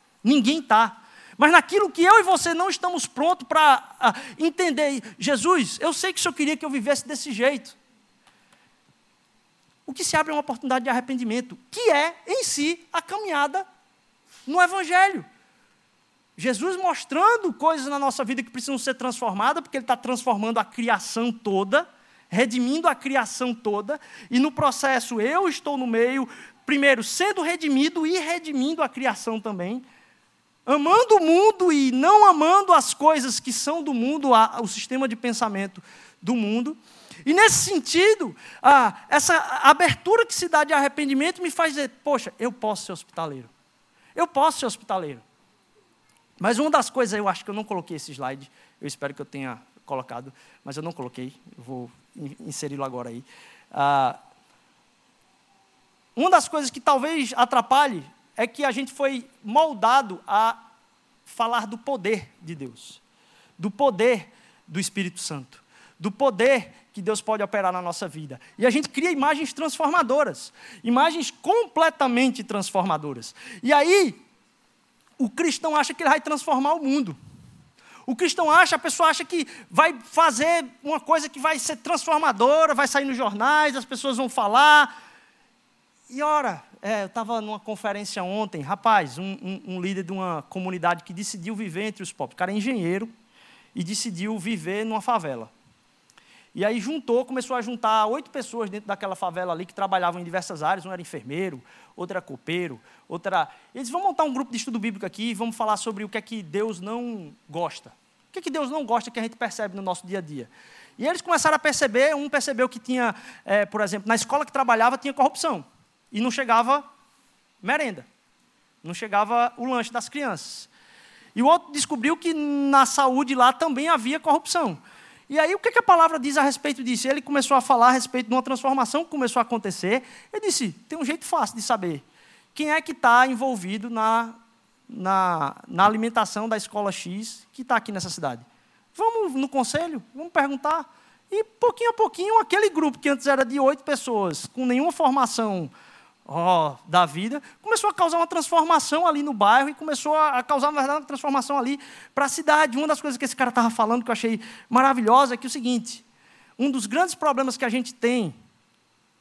mas naquilo que eu e você não estamos prontos para entender, Jesus, eu sei que o Senhor queria que eu vivesse desse jeito, o que se abre é uma oportunidade de arrependimento, que é em si a caminhada no evangelho. Jesus mostrando coisas na nossa vida que precisam ser transformadas, porque Ele está transformando a criação toda, redimindo a criação toda, e no processo eu estou no meio, primeiro sendo redimido e redimindo a criação também, amando o mundo e não amando as coisas que são do mundo, o sistema de pensamento do mundo. E nesse sentido, essa abertura que se dá de arrependimento me faz dizer, poxa, eu posso ser hospitaleiro. Eu posso ser hospitaleiro. Mas uma das coisas, eu acho que eu não coloquei esse slide, eu espero que eu tenha colocado, mas eu não coloquei, eu vou inseri-lo agora aí. Uma das coisas que talvez atrapalhe é que a gente foi moldado a falar do poder de Deus, do poder do Espírito Santo, do poder que Deus pode operar na nossa vida. E a gente cria imagens transformadoras, imagens completamente transformadoras. E aí, o cristão acha que ele vai transformar o mundo. A pessoa acha que vai fazer uma coisa que vai ser transformadora, vai sair nos jornais, as pessoas vão falar. E ora, eu estava numa conferência ontem, rapaz, um líder de uma comunidade que decidiu viver entre os pobres. O cara é engenheiro e decidiu viver numa favela. E aí começou a juntar 8 pessoas dentro daquela favela ali que trabalhavam em diversas áreas. Um era enfermeiro, outro era copeiro, outro era... Eles vão montar um grupo de estudo bíblico aqui e vamos falar sobre o que é que Deus não gosta. O que é que Deus não gosta que a gente percebe no nosso dia a dia. E eles começaram a perceber, um percebeu que tinha, por exemplo, na escola que trabalhava tinha corrupção. E não chegava merenda, não chegava o lanche das crianças. E o outro descobriu que na saúde lá também havia corrupção. E aí, o que a palavra diz a respeito disso? Ele começou a falar a respeito de uma transformação que começou a acontecer. Ele disse, tem um jeito fácil de saber. Quem é que está envolvido na alimentação da escola X que está aqui nessa cidade? Vamos no conselho, vamos perguntar. E, pouquinho a pouquinho, aquele grupo que antes era de 8 pessoas, com nenhuma formação da vida, começou a causar uma transformação ali no bairro e começou a causar, na verdade, uma transformação ali para a cidade. Uma das coisas que esse cara estava falando, que eu achei maravilhosa, é que é o seguinte, um dos grandes problemas que a gente tem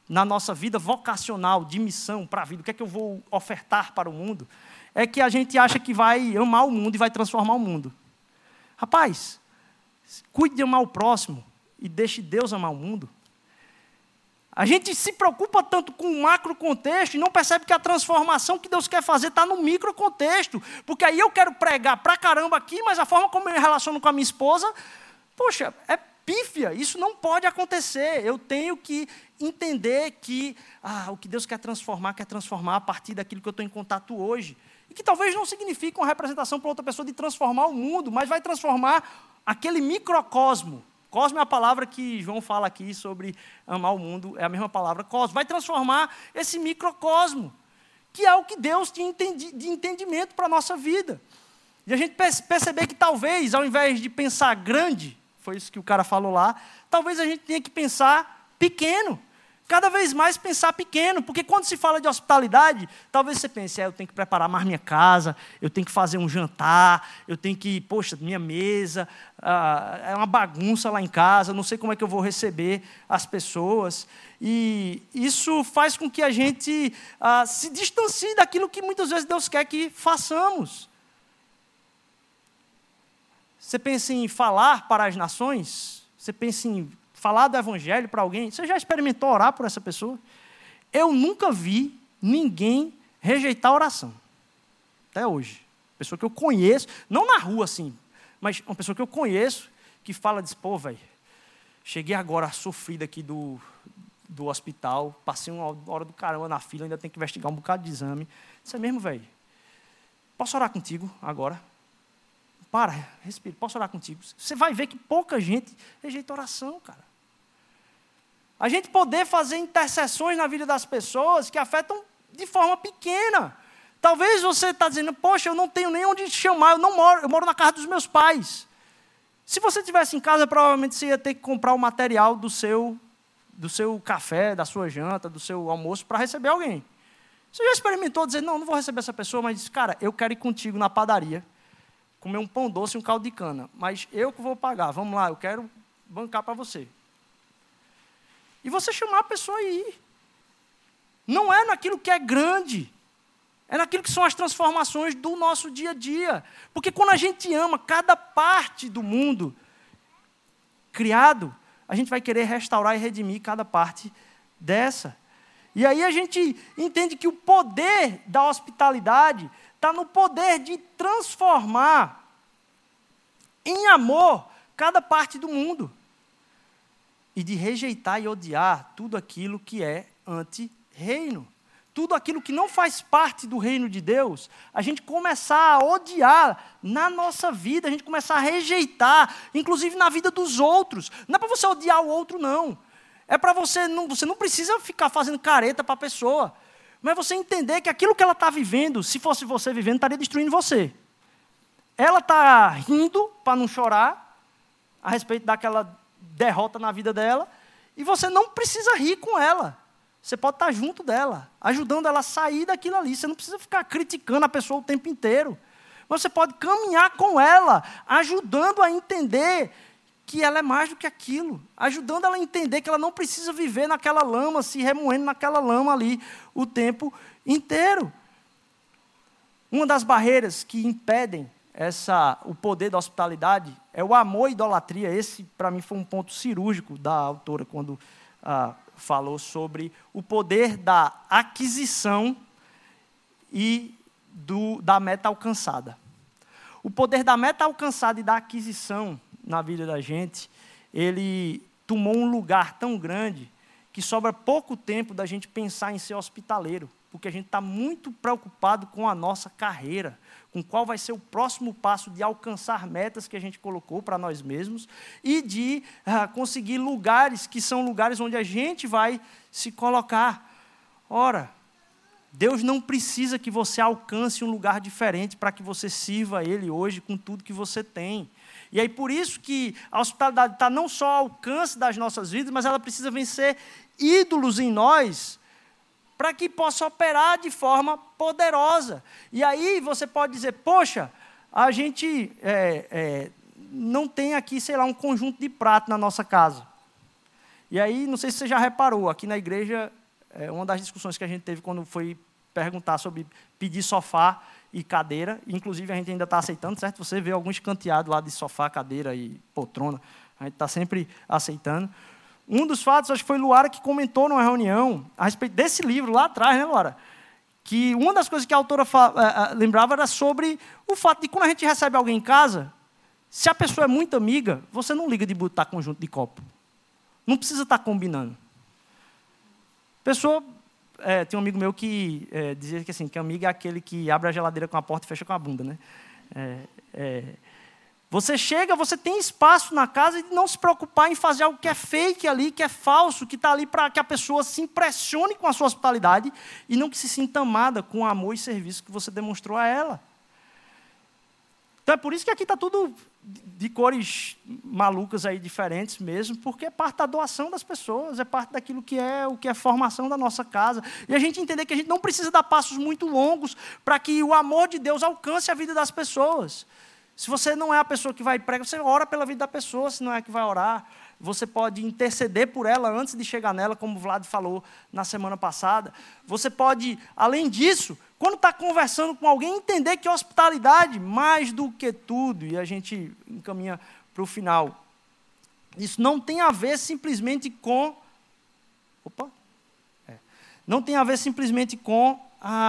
na nossa vida vocacional, de missão para a vida, o que é que eu vou ofertar para o mundo, é que a gente acha que vai amar o mundo e vai transformar o mundo. Rapaz, cuide de amar o próximo e deixe Deus amar o mundo. A gente se preocupa tanto com o macro contexto e não percebe que a transformação que Deus quer fazer está no micro contexto. Porque aí eu quero pregar pra caramba aqui, mas a forma como eu me relaciono com a minha esposa, poxa, é pífia. Isso não pode acontecer. Eu tenho que entender que o que Deus quer transformar a partir daquilo que eu estou em contato hoje. E que talvez não signifique uma representação para outra pessoa de transformar o mundo, mas vai transformar aquele microcosmo. Cosmo é a palavra que João fala aqui sobre amar o mundo, é a mesma palavra, cosmo. Vai transformar esse microcosmo, que é o que Deus tinha de entendimento para a nossa vida. E a gente perceber que talvez, ao invés de pensar grande, foi isso que o cara falou lá, talvez a gente tenha que pensar pequeno. Cada vez mais pensar pequeno, porque quando se fala de hospitalidade, talvez você pense, eu tenho que preparar mais minha casa, eu tenho que fazer um jantar, eu tenho que, minha mesa, é uma bagunça lá em casa, não sei como é que eu vou receber as pessoas. E isso faz com que a gente se distancie daquilo que muitas vezes Deus quer que façamos. Você pensa em falar para as nações? Você pensa em falar do evangelho para alguém? Você já experimentou orar por essa pessoa? Eu nunca vi ninguém rejeitar a oração. Até hoje. Pessoa que eu conheço, não na rua assim, mas uma pessoa que eu conheço, que fala, diz, velho, cheguei agora sofrido aqui do hospital, passei uma hora do caramba na fila, ainda tenho que investigar um bocado de exame. Isso é mesmo, velho. Posso orar contigo agora? Para, respira, posso orar contigo? Você vai ver que pouca gente rejeita oração, cara. A gente poder fazer intercessões na vida das pessoas que afetam de forma pequena. Talvez você está dizendo, poxa, eu não tenho nem onde chamar, eu moro na casa dos meus pais. Se você estivesse em casa, provavelmente você ia ter que comprar o material do seu café, da sua janta, do seu almoço, para receber alguém. Você já experimentou dizer, não vou receber essa pessoa, mas diz, cara, eu quero ir contigo na padaria, comer um pão doce e um caldo de cana, mas eu que vou pagar, vamos lá, eu quero bancar para você. E você chamar a pessoa a ir. Não é naquilo que é grande, é naquilo que são as transformações do nosso dia a dia. Porque quando a gente ama cada parte do mundo criado, a gente vai querer restaurar e redimir cada parte dessa. E aí a gente entende que o poder da hospitalidade está no poder de transformar em amor cada parte do mundo. E de rejeitar e odiar tudo aquilo que é anti-reino. Tudo aquilo que não faz parte do reino de Deus, a gente começar a odiar na nossa vida, a gente começar a rejeitar, inclusive na vida dos outros. Não é para você odiar o outro, não. É para você não precisa ficar fazendo careta para a pessoa. Mas você entender que aquilo que ela está vivendo, se fosse você vivendo, estaria destruindo você. Ela está rindo para não chorar a respeito daquela derrota na vida dela, e você não precisa rir com ela. Você pode estar junto dela, ajudando ela a sair daquilo ali. Você não precisa ficar criticando a pessoa o tempo inteiro. Mas você pode caminhar com ela, ajudando a entender que ela é mais do que aquilo, ajudando ela a entender que ela não precisa viver naquela lama, se remoendo naquela lama ali o tempo inteiro. Uma das barreiras que impedem o poder da hospitalidade é o amor e idolatria. Esse, para mim, foi um ponto cirúrgico da autora, quando falou sobre o poder da aquisição e da meta alcançada. O poder da meta alcançada e da aquisição na vida da gente, ele tomou um lugar tão grande que sobra pouco tempo da gente pensar em ser hospitaleiro, porque a gente está muito preocupado com a nossa carreira, com qual vai ser o próximo passo de alcançar metas que a gente colocou para nós mesmos e de conseguir lugares que são lugares onde a gente vai se colocar. Ora, Deus não precisa que você alcance um lugar diferente para que você sirva a Ele hoje com tudo que você tem. E aí por isso que a hospitalidade está não só ao alcance das nossas vidas, mas ela precisa vencer ídolos em nós, para que possa operar de forma poderosa. E aí você pode dizer, poxa, a gente não tem aqui, sei lá, um conjunto de prato na nossa casa. E aí, não sei se você já reparou, aqui na igreja, uma das discussões que a gente teve quando foi perguntar sobre pedir sofá e cadeira, inclusive a gente ainda está aceitando, certo? Você vê algum escanteado lá de sofá, cadeira e poltrona, a gente está sempre aceitando. Um dos fatos, acho que foi Luara que comentou numa reunião a respeito desse livro lá atrás, né, Luara? Que uma das coisas que a autora lembrava era sobre o fato de quando a gente recebe alguém em casa, se a pessoa é muito amiga, você não liga de botar conjunto de copo. Não precisa estar combinando. Tem um amigo meu que dizia que, assim, que amigo é aquele que abre a geladeira com a porta e fecha com a bunda, né? Você chega, você tem espaço na casa e não se preocupar em fazer algo que é fake ali, que é falso, que está ali para que a pessoa se impressione com a sua hospitalidade e não que se sinta amada com o amor e serviço que você demonstrou a ela. Então é por isso que aqui está tudo de cores malucas aí, diferentes mesmo, porque é parte da doação das pessoas, é parte daquilo que é formação da nossa casa. E a gente entender que a gente não precisa dar passos muito longos para que o amor de Deus alcance a vida das pessoas. Se você não é a pessoa que vai pregar, você ora pela vida da pessoa, se não é que vai orar. Você pode interceder por ela antes de chegar nela, como o Vlad falou na semana passada. Você pode, além disso, quando está conversando com alguém, entender que hospitalidade, mais do que tudo, e a gente encaminha para o final, isso não tem a ver simplesmente com... Não tem a ver simplesmente com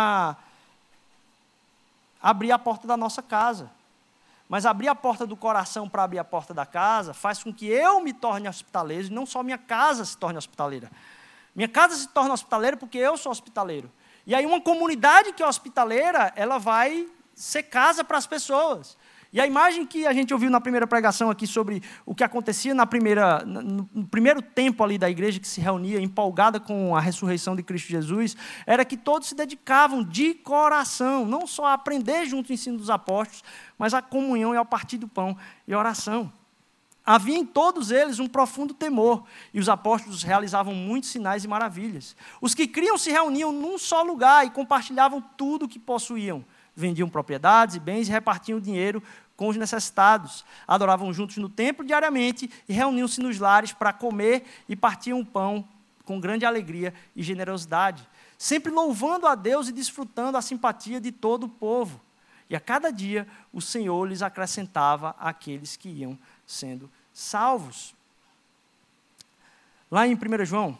abrir a porta da nossa casa. Mas abrir a porta do coração para abrir a porta da casa faz com que eu me torne hospitaleiro e não só minha casa se torne hospitaleira. Minha casa se torna hospitaleira porque eu sou hospitaleiro. E aí uma comunidade que é hospitaleira, ela vai ser casa para as pessoas. E a imagem que a gente ouviu na primeira pregação aqui sobre o que acontecia no primeiro tempo ali da igreja que se reunia, empolgada com a ressurreição de Cristo Jesus, era que todos se dedicavam de coração, não só a aprender junto ao ensino dos apóstolos, mas a comunhão e ao partir do pão e a oração. Havia em todos eles um profundo temor, e os apóstolos realizavam muitos sinais e maravilhas. Os que criam se reuniam num só lugar e compartilhavam tudo o que possuíam. Vendiam propriedades e bens e repartiam o dinheiro com os necessitados. Adoravam juntos no templo diariamente e reuniam-se nos lares para comer e partiam o pão com grande alegria e generosidade, sempre louvando a Deus e desfrutando a simpatia de todo o povo. E a cada dia o Senhor lhes acrescentava aqueles que iam sendo salvos. Lá em 1 João,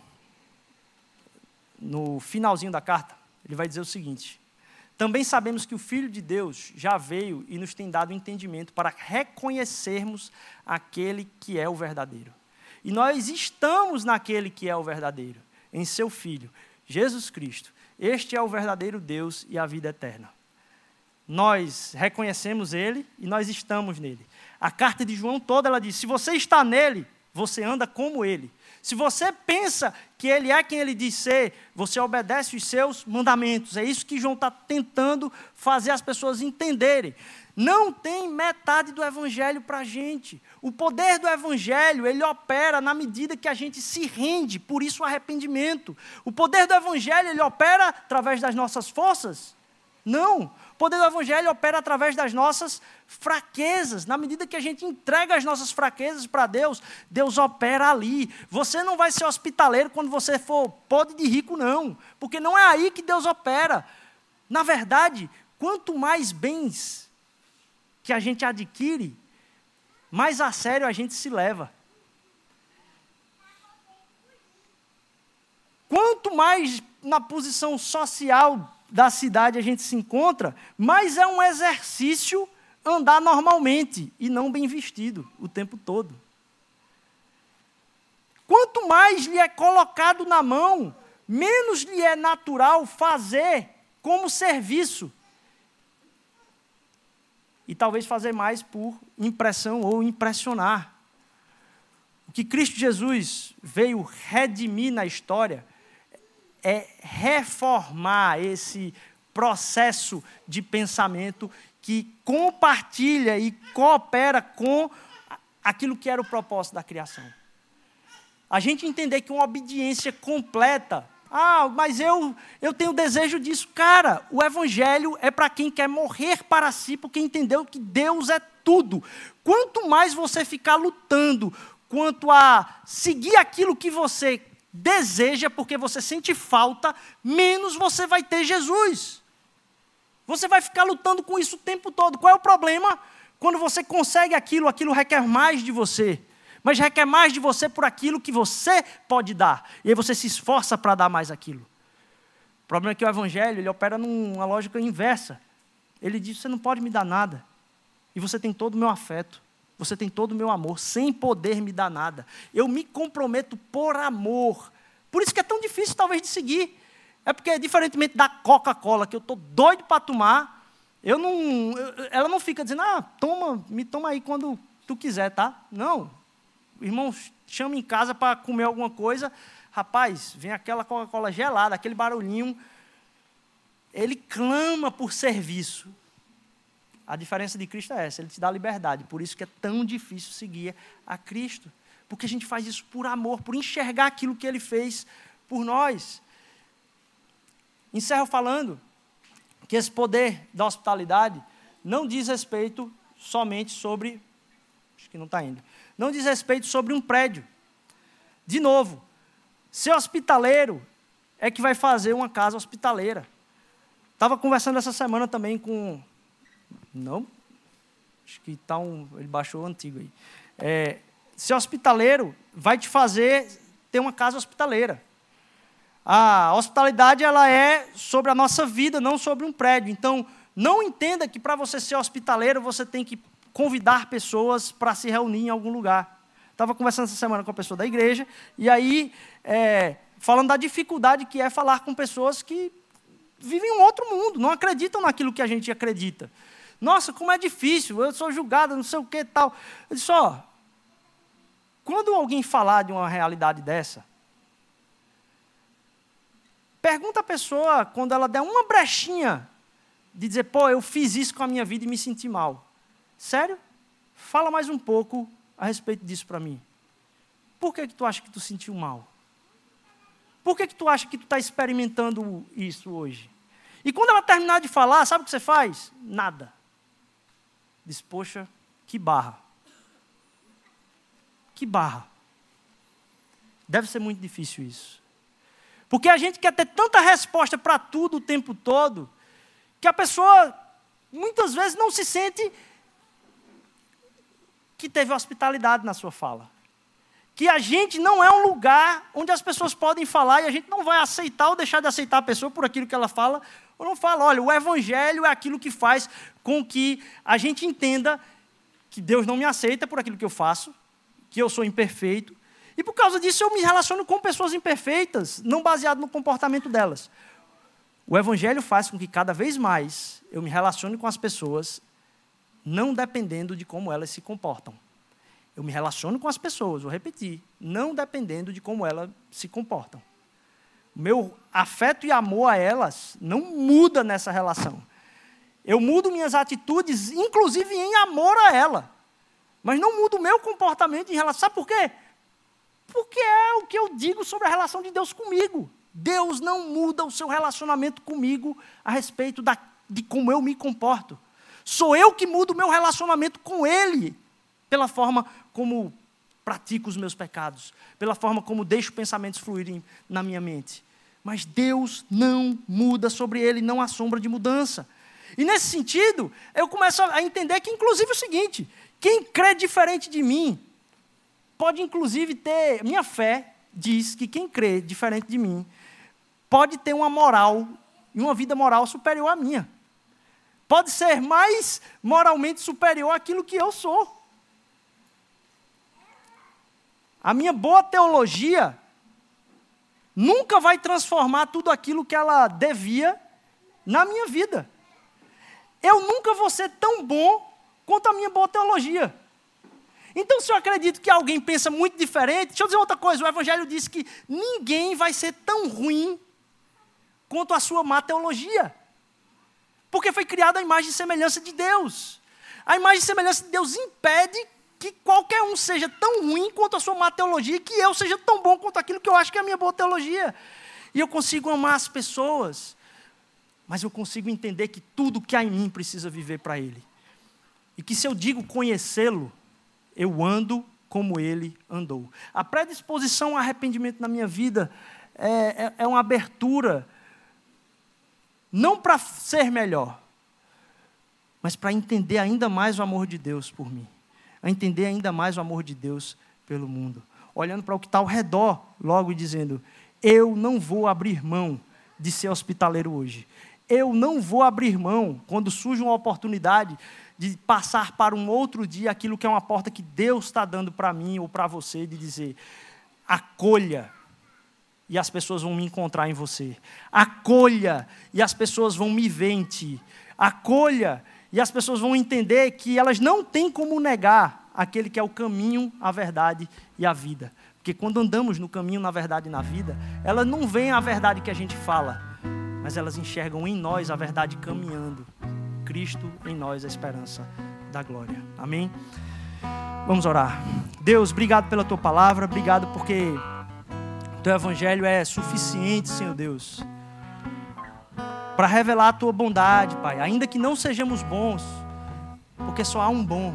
no finalzinho da carta, ele vai dizer o seguinte: também sabemos que o Filho de Deus já veio e nos tem dado entendimento para reconhecermos aquele que é o verdadeiro. E nós estamos naquele que é o verdadeiro, em seu Filho, Jesus Cristo. Este é o verdadeiro Deus e a vida eterna. Nós reconhecemos Ele e nós estamos nele. A carta de João toda, ela diz: se você está nele, você anda como Ele. Se você pensa que Ele é quem Ele diz ser, você obedece os seus mandamentos. É isso que João está tentando fazer as pessoas entenderem. Não tem metade do Evangelho para a gente. O poder do Evangelho, ele opera na medida que a gente se rende, por isso o arrependimento. O poder do Evangelho, ele opera através das nossas forças? Não. O poder do Evangelho opera através das nossas fraquezas. Na medida que a gente entrega as nossas fraquezas para Deus, Deus opera ali. Você não vai ser hospitaleiro quando você for podre de rico, não. Porque não é aí que Deus opera. Na verdade, quanto mais bens que a gente adquire, mais a sério a gente se leva. Quanto mais na posição social da cidade a gente se encontra, mais é um exercício andar normalmente e não bem vestido o tempo todo. Quanto mais lhe é colocado na mão, menos lhe é natural fazer como serviço. E talvez fazer mais por impressão ou impressionar. O que Cristo Jesus veio redimir na história é reformar esse processo de pensamento que compartilha e coopera com aquilo que era o propósito da criação. A gente entender que uma obediência completa, mas eu tenho desejo disso. Cara, o Evangelho é para quem quer morrer para si, porque entendeu que Deus é tudo. Quanto mais você ficar lutando quanto a seguir aquilo que você deseja, porque você sente falta, menos você vai ter Jesus. Você vai ficar lutando com isso o tempo todo. Qual é o problema? Quando você consegue aquilo, aquilo requer mais de você. Mas requer mais de você por aquilo que você pode dar. E aí você se esforça para dar mais aquilo. O problema é que o Evangelho, ele opera numa lógica inversa. Ele diz, você não pode me dar nada. E você tem todo o meu afeto. Você tem todo o meu amor, sem poder me dar nada. Eu me comprometo por amor. Por isso que é tão difícil, talvez, de seguir. É porque, diferentemente da Coca-Cola, que eu estou doido para tomar, ela não fica dizendo, me toma aí quando tu quiser, tá? Não. O irmão chama em casa para comer alguma coisa, rapaz, vem aquela Coca-Cola gelada, aquele barulhinho. Ele clama por serviço. A diferença de Cristo é essa, ele te dá liberdade. Por isso que é tão difícil seguir a Cristo. Porque a gente faz isso por amor, por enxergar aquilo que ele fez por nós. Encerro falando que esse poder da hospitalidade não diz respeito somente sobre... Acho que não está indo. Não diz respeito sobre um prédio. De novo, ser hospitaleiro é que vai fazer uma casa hospitaleira. Estava conversando essa semana também com... Não? Acho que está ele baixou o antigo aí. Ser hospitaleiro vai te fazer ter uma casa hospitaleira. A hospitalidade, ela é sobre a nossa vida, não sobre um prédio. Então, não entenda que para você ser hospitaleiro, você tem que convidar pessoas para se reunir em algum lugar. Estava conversando essa semana com a pessoa da igreja, e aí, falando da dificuldade que é falar com pessoas que vivem um outro mundo, não acreditam naquilo que a gente acredita. Nossa, como é difícil, eu sou julgado, não sei o que e tal. Eu disse, quando alguém falar de uma realidade dessa, pergunta a pessoa, quando ela der uma brechinha, de dizer, eu fiz isso com a minha vida e me senti mal. Sério? Fala mais um pouco a respeito disso para mim. Por que tu acha que tu sentiu mal? Por que tu acha que tu está experimentando isso hoje? E quando ela terminar de falar, sabe o que você faz? Nada. Diz, poxa, que barra. Que barra. Deve ser muito difícil isso. Porque a gente quer ter tanta resposta para tudo o tempo todo, que a pessoa, muitas vezes, não se sente que teve hospitalidade na sua fala. Que a gente não é um lugar onde as pessoas podem falar e a gente não vai aceitar ou deixar de aceitar a pessoa por aquilo que ela fala ou não fala. Olha, o Evangelho é aquilo que faz com que a gente entenda que Deus não me aceita por aquilo que eu faço, que eu sou imperfeito. E por causa disso eu me relaciono com pessoas imperfeitas, não baseado no comportamento delas. O Evangelho faz com que cada vez mais eu me relacione com as pessoas, não dependendo de como elas se comportam. Eu me relaciono com as pessoas, vou repetir, não dependendo de como elas se comportam. O meu afeto e amor a elas não muda nessa relação. Eu mudo minhas atitudes, inclusive em amor a ela. Mas não mudo o meu comportamento em relação... Sabe por quê? Porque é o que eu digo sobre a relação de Deus comigo. Deus não muda o seu relacionamento comigo a respeito de como eu me comporto. Sou eu que mudo o meu relacionamento com Ele, pela forma como pratico os meus pecados, pela forma como deixo pensamentos fluírem na minha mente. Mas Deus não muda, sobre Ele não há sombra de mudança. E nesse sentido, eu começo a entender que, inclusive, é o seguinte: quem crê diferente de mim, pode inclusive ter... Minha fé diz que quem crê diferente de mim, pode ter uma moral, e uma vida moral superior à minha. Pode ser mais moralmente superior àquilo que eu sou. A minha boa teologia nunca vai transformar tudo aquilo que ela devia na minha vida. Eu nunca vou ser tão bom quanto a minha boa teologia. Então, se eu acredito que alguém pensa muito diferente, deixa eu dizer outra coisa, o Evangelho diz que ninguém vai ser tão ruim quanto a sua má teologia. Porque foi criada a imagem e semelhança de Deus. A imagem e semelhança de Deus impede que qualquer um seja tão ruim quanto a sua má teologia e que eu seja tão bom quanto aquilo que eu acho que é a minha boa teologia. E eu consigo amar as pessoas, mas eu consigo entender que tudo que há em mim precisa viver para Ele. E que se eu digo conhecê-lo, eu ando como ele andou. A predisposição ao arrependimento na minha vida é uma abertura, não para ser melhor, mas para entender ainda mais o amor de Deus por mim, a entender ainda mais o amor de Deus pelo mundo, olhando para o que está ao redor, logo e dizendo, eu não vou abrir mão de ser hospitaleiro hoje. Eu não vou abrir mão, quando surge uma oportunidade, de passar para um outro dia aquilo que é uma porta que Deus está dando para mim ou para você, de dizer, acolha, e as pessoas vão me encontrar em você. Acolha, e as pessoas vão me ver em ti. Acolha, e as pessoas vão entender que elas não têm como negar aquele que é o caminho, a verdade e a vida. Porque quando andamos no caminho, na verdade e na vida, elas não veem a verdade que a gente fala, mas elas enxergam em nós a verdade caminhando. Cristo em nós, a esperança da glória. Amém? Vamos orar. Deus, obrigado pela Tua palavra, obrigado porque o Teu Evangelho é suficiente, Senhor Deus, para revelar a Tua bondade, Pai, ainda que não sejamos bons, porque só há um bom.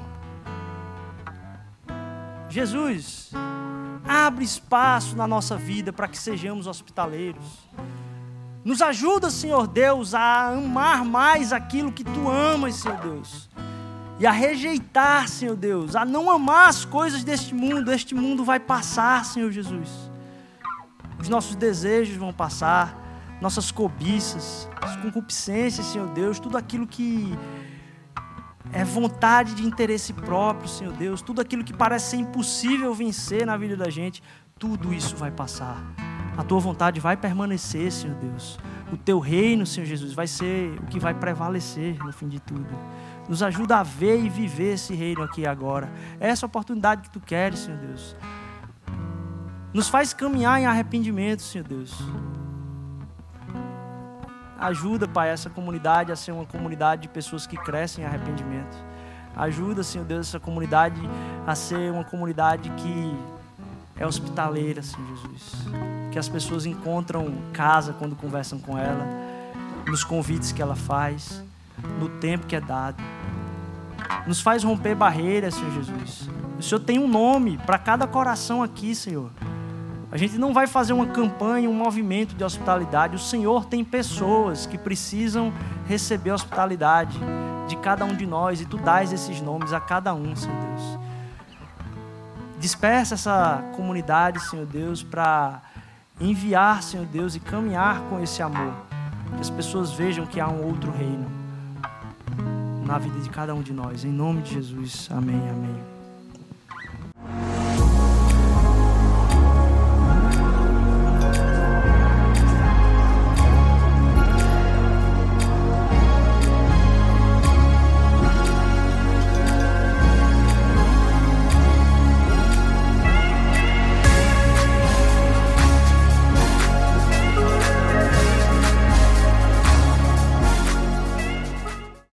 Jesus, abre espaço na nossa vida para que sejamos hospitaleiros. Nos ajuda, Senhor Deus, a amar mais aquilo que Tu amas, Senhor Deus. E a rejeitar, Senhor Deus, a não amar as coisas deste mundo. Este mundo vai passar, Senhor Jesus. Os nossos desejos vão passar, nossas cobiças, as concupiscências, Senhor Deus, tudo aquilo que é vontade de interesse próprio, Senhor Deus, tudo aquilo que parece ser impossível vencer na vida da gente, tudo isso vai passar. A Tua vontade vai permanecer, Senhor Deus. O Teu reino, Senhor Jesus, vai ser o que vai prevalecer no fim de tudo. Nos ajuda a ver e viver esse reino aqui agora. É essa oportunidade que Tu queres, Senhor Deus. Nos faz caminhar em arrependimento, Senhor Deus. Ajuda, Pai, essa comunidade a ser uma comunidade de pessoas que crescem em arrependimento. Ajuda, Senhor Deus, essa comunidade a ser uma comunidade que é hospitaleira, Senhor Jesus. Que as pessoas encontram casa quando conversam com ela, nos convites que ela faz, no tempo que é dado. Nos faz romper barreiras, Senhor Jesus. O Senhor tem um nome para cada coração aqui, Senhor. A gente não vai fazer uma campanha, um movimento de hospitalidade. O Senhor tem pessoas que precisam receber a hospitalidade de cada um de nós, e Tu dás esses nomes a cada um, Senhor Deus. Dispersa essa comunidade, Senhor Deus, para enviar, Senhor Deus, e caminhar com esse amor. Que as pessoas vejam que há um outro reino na vida de cada um de nós. Em nome de Jesus. Amém, amém.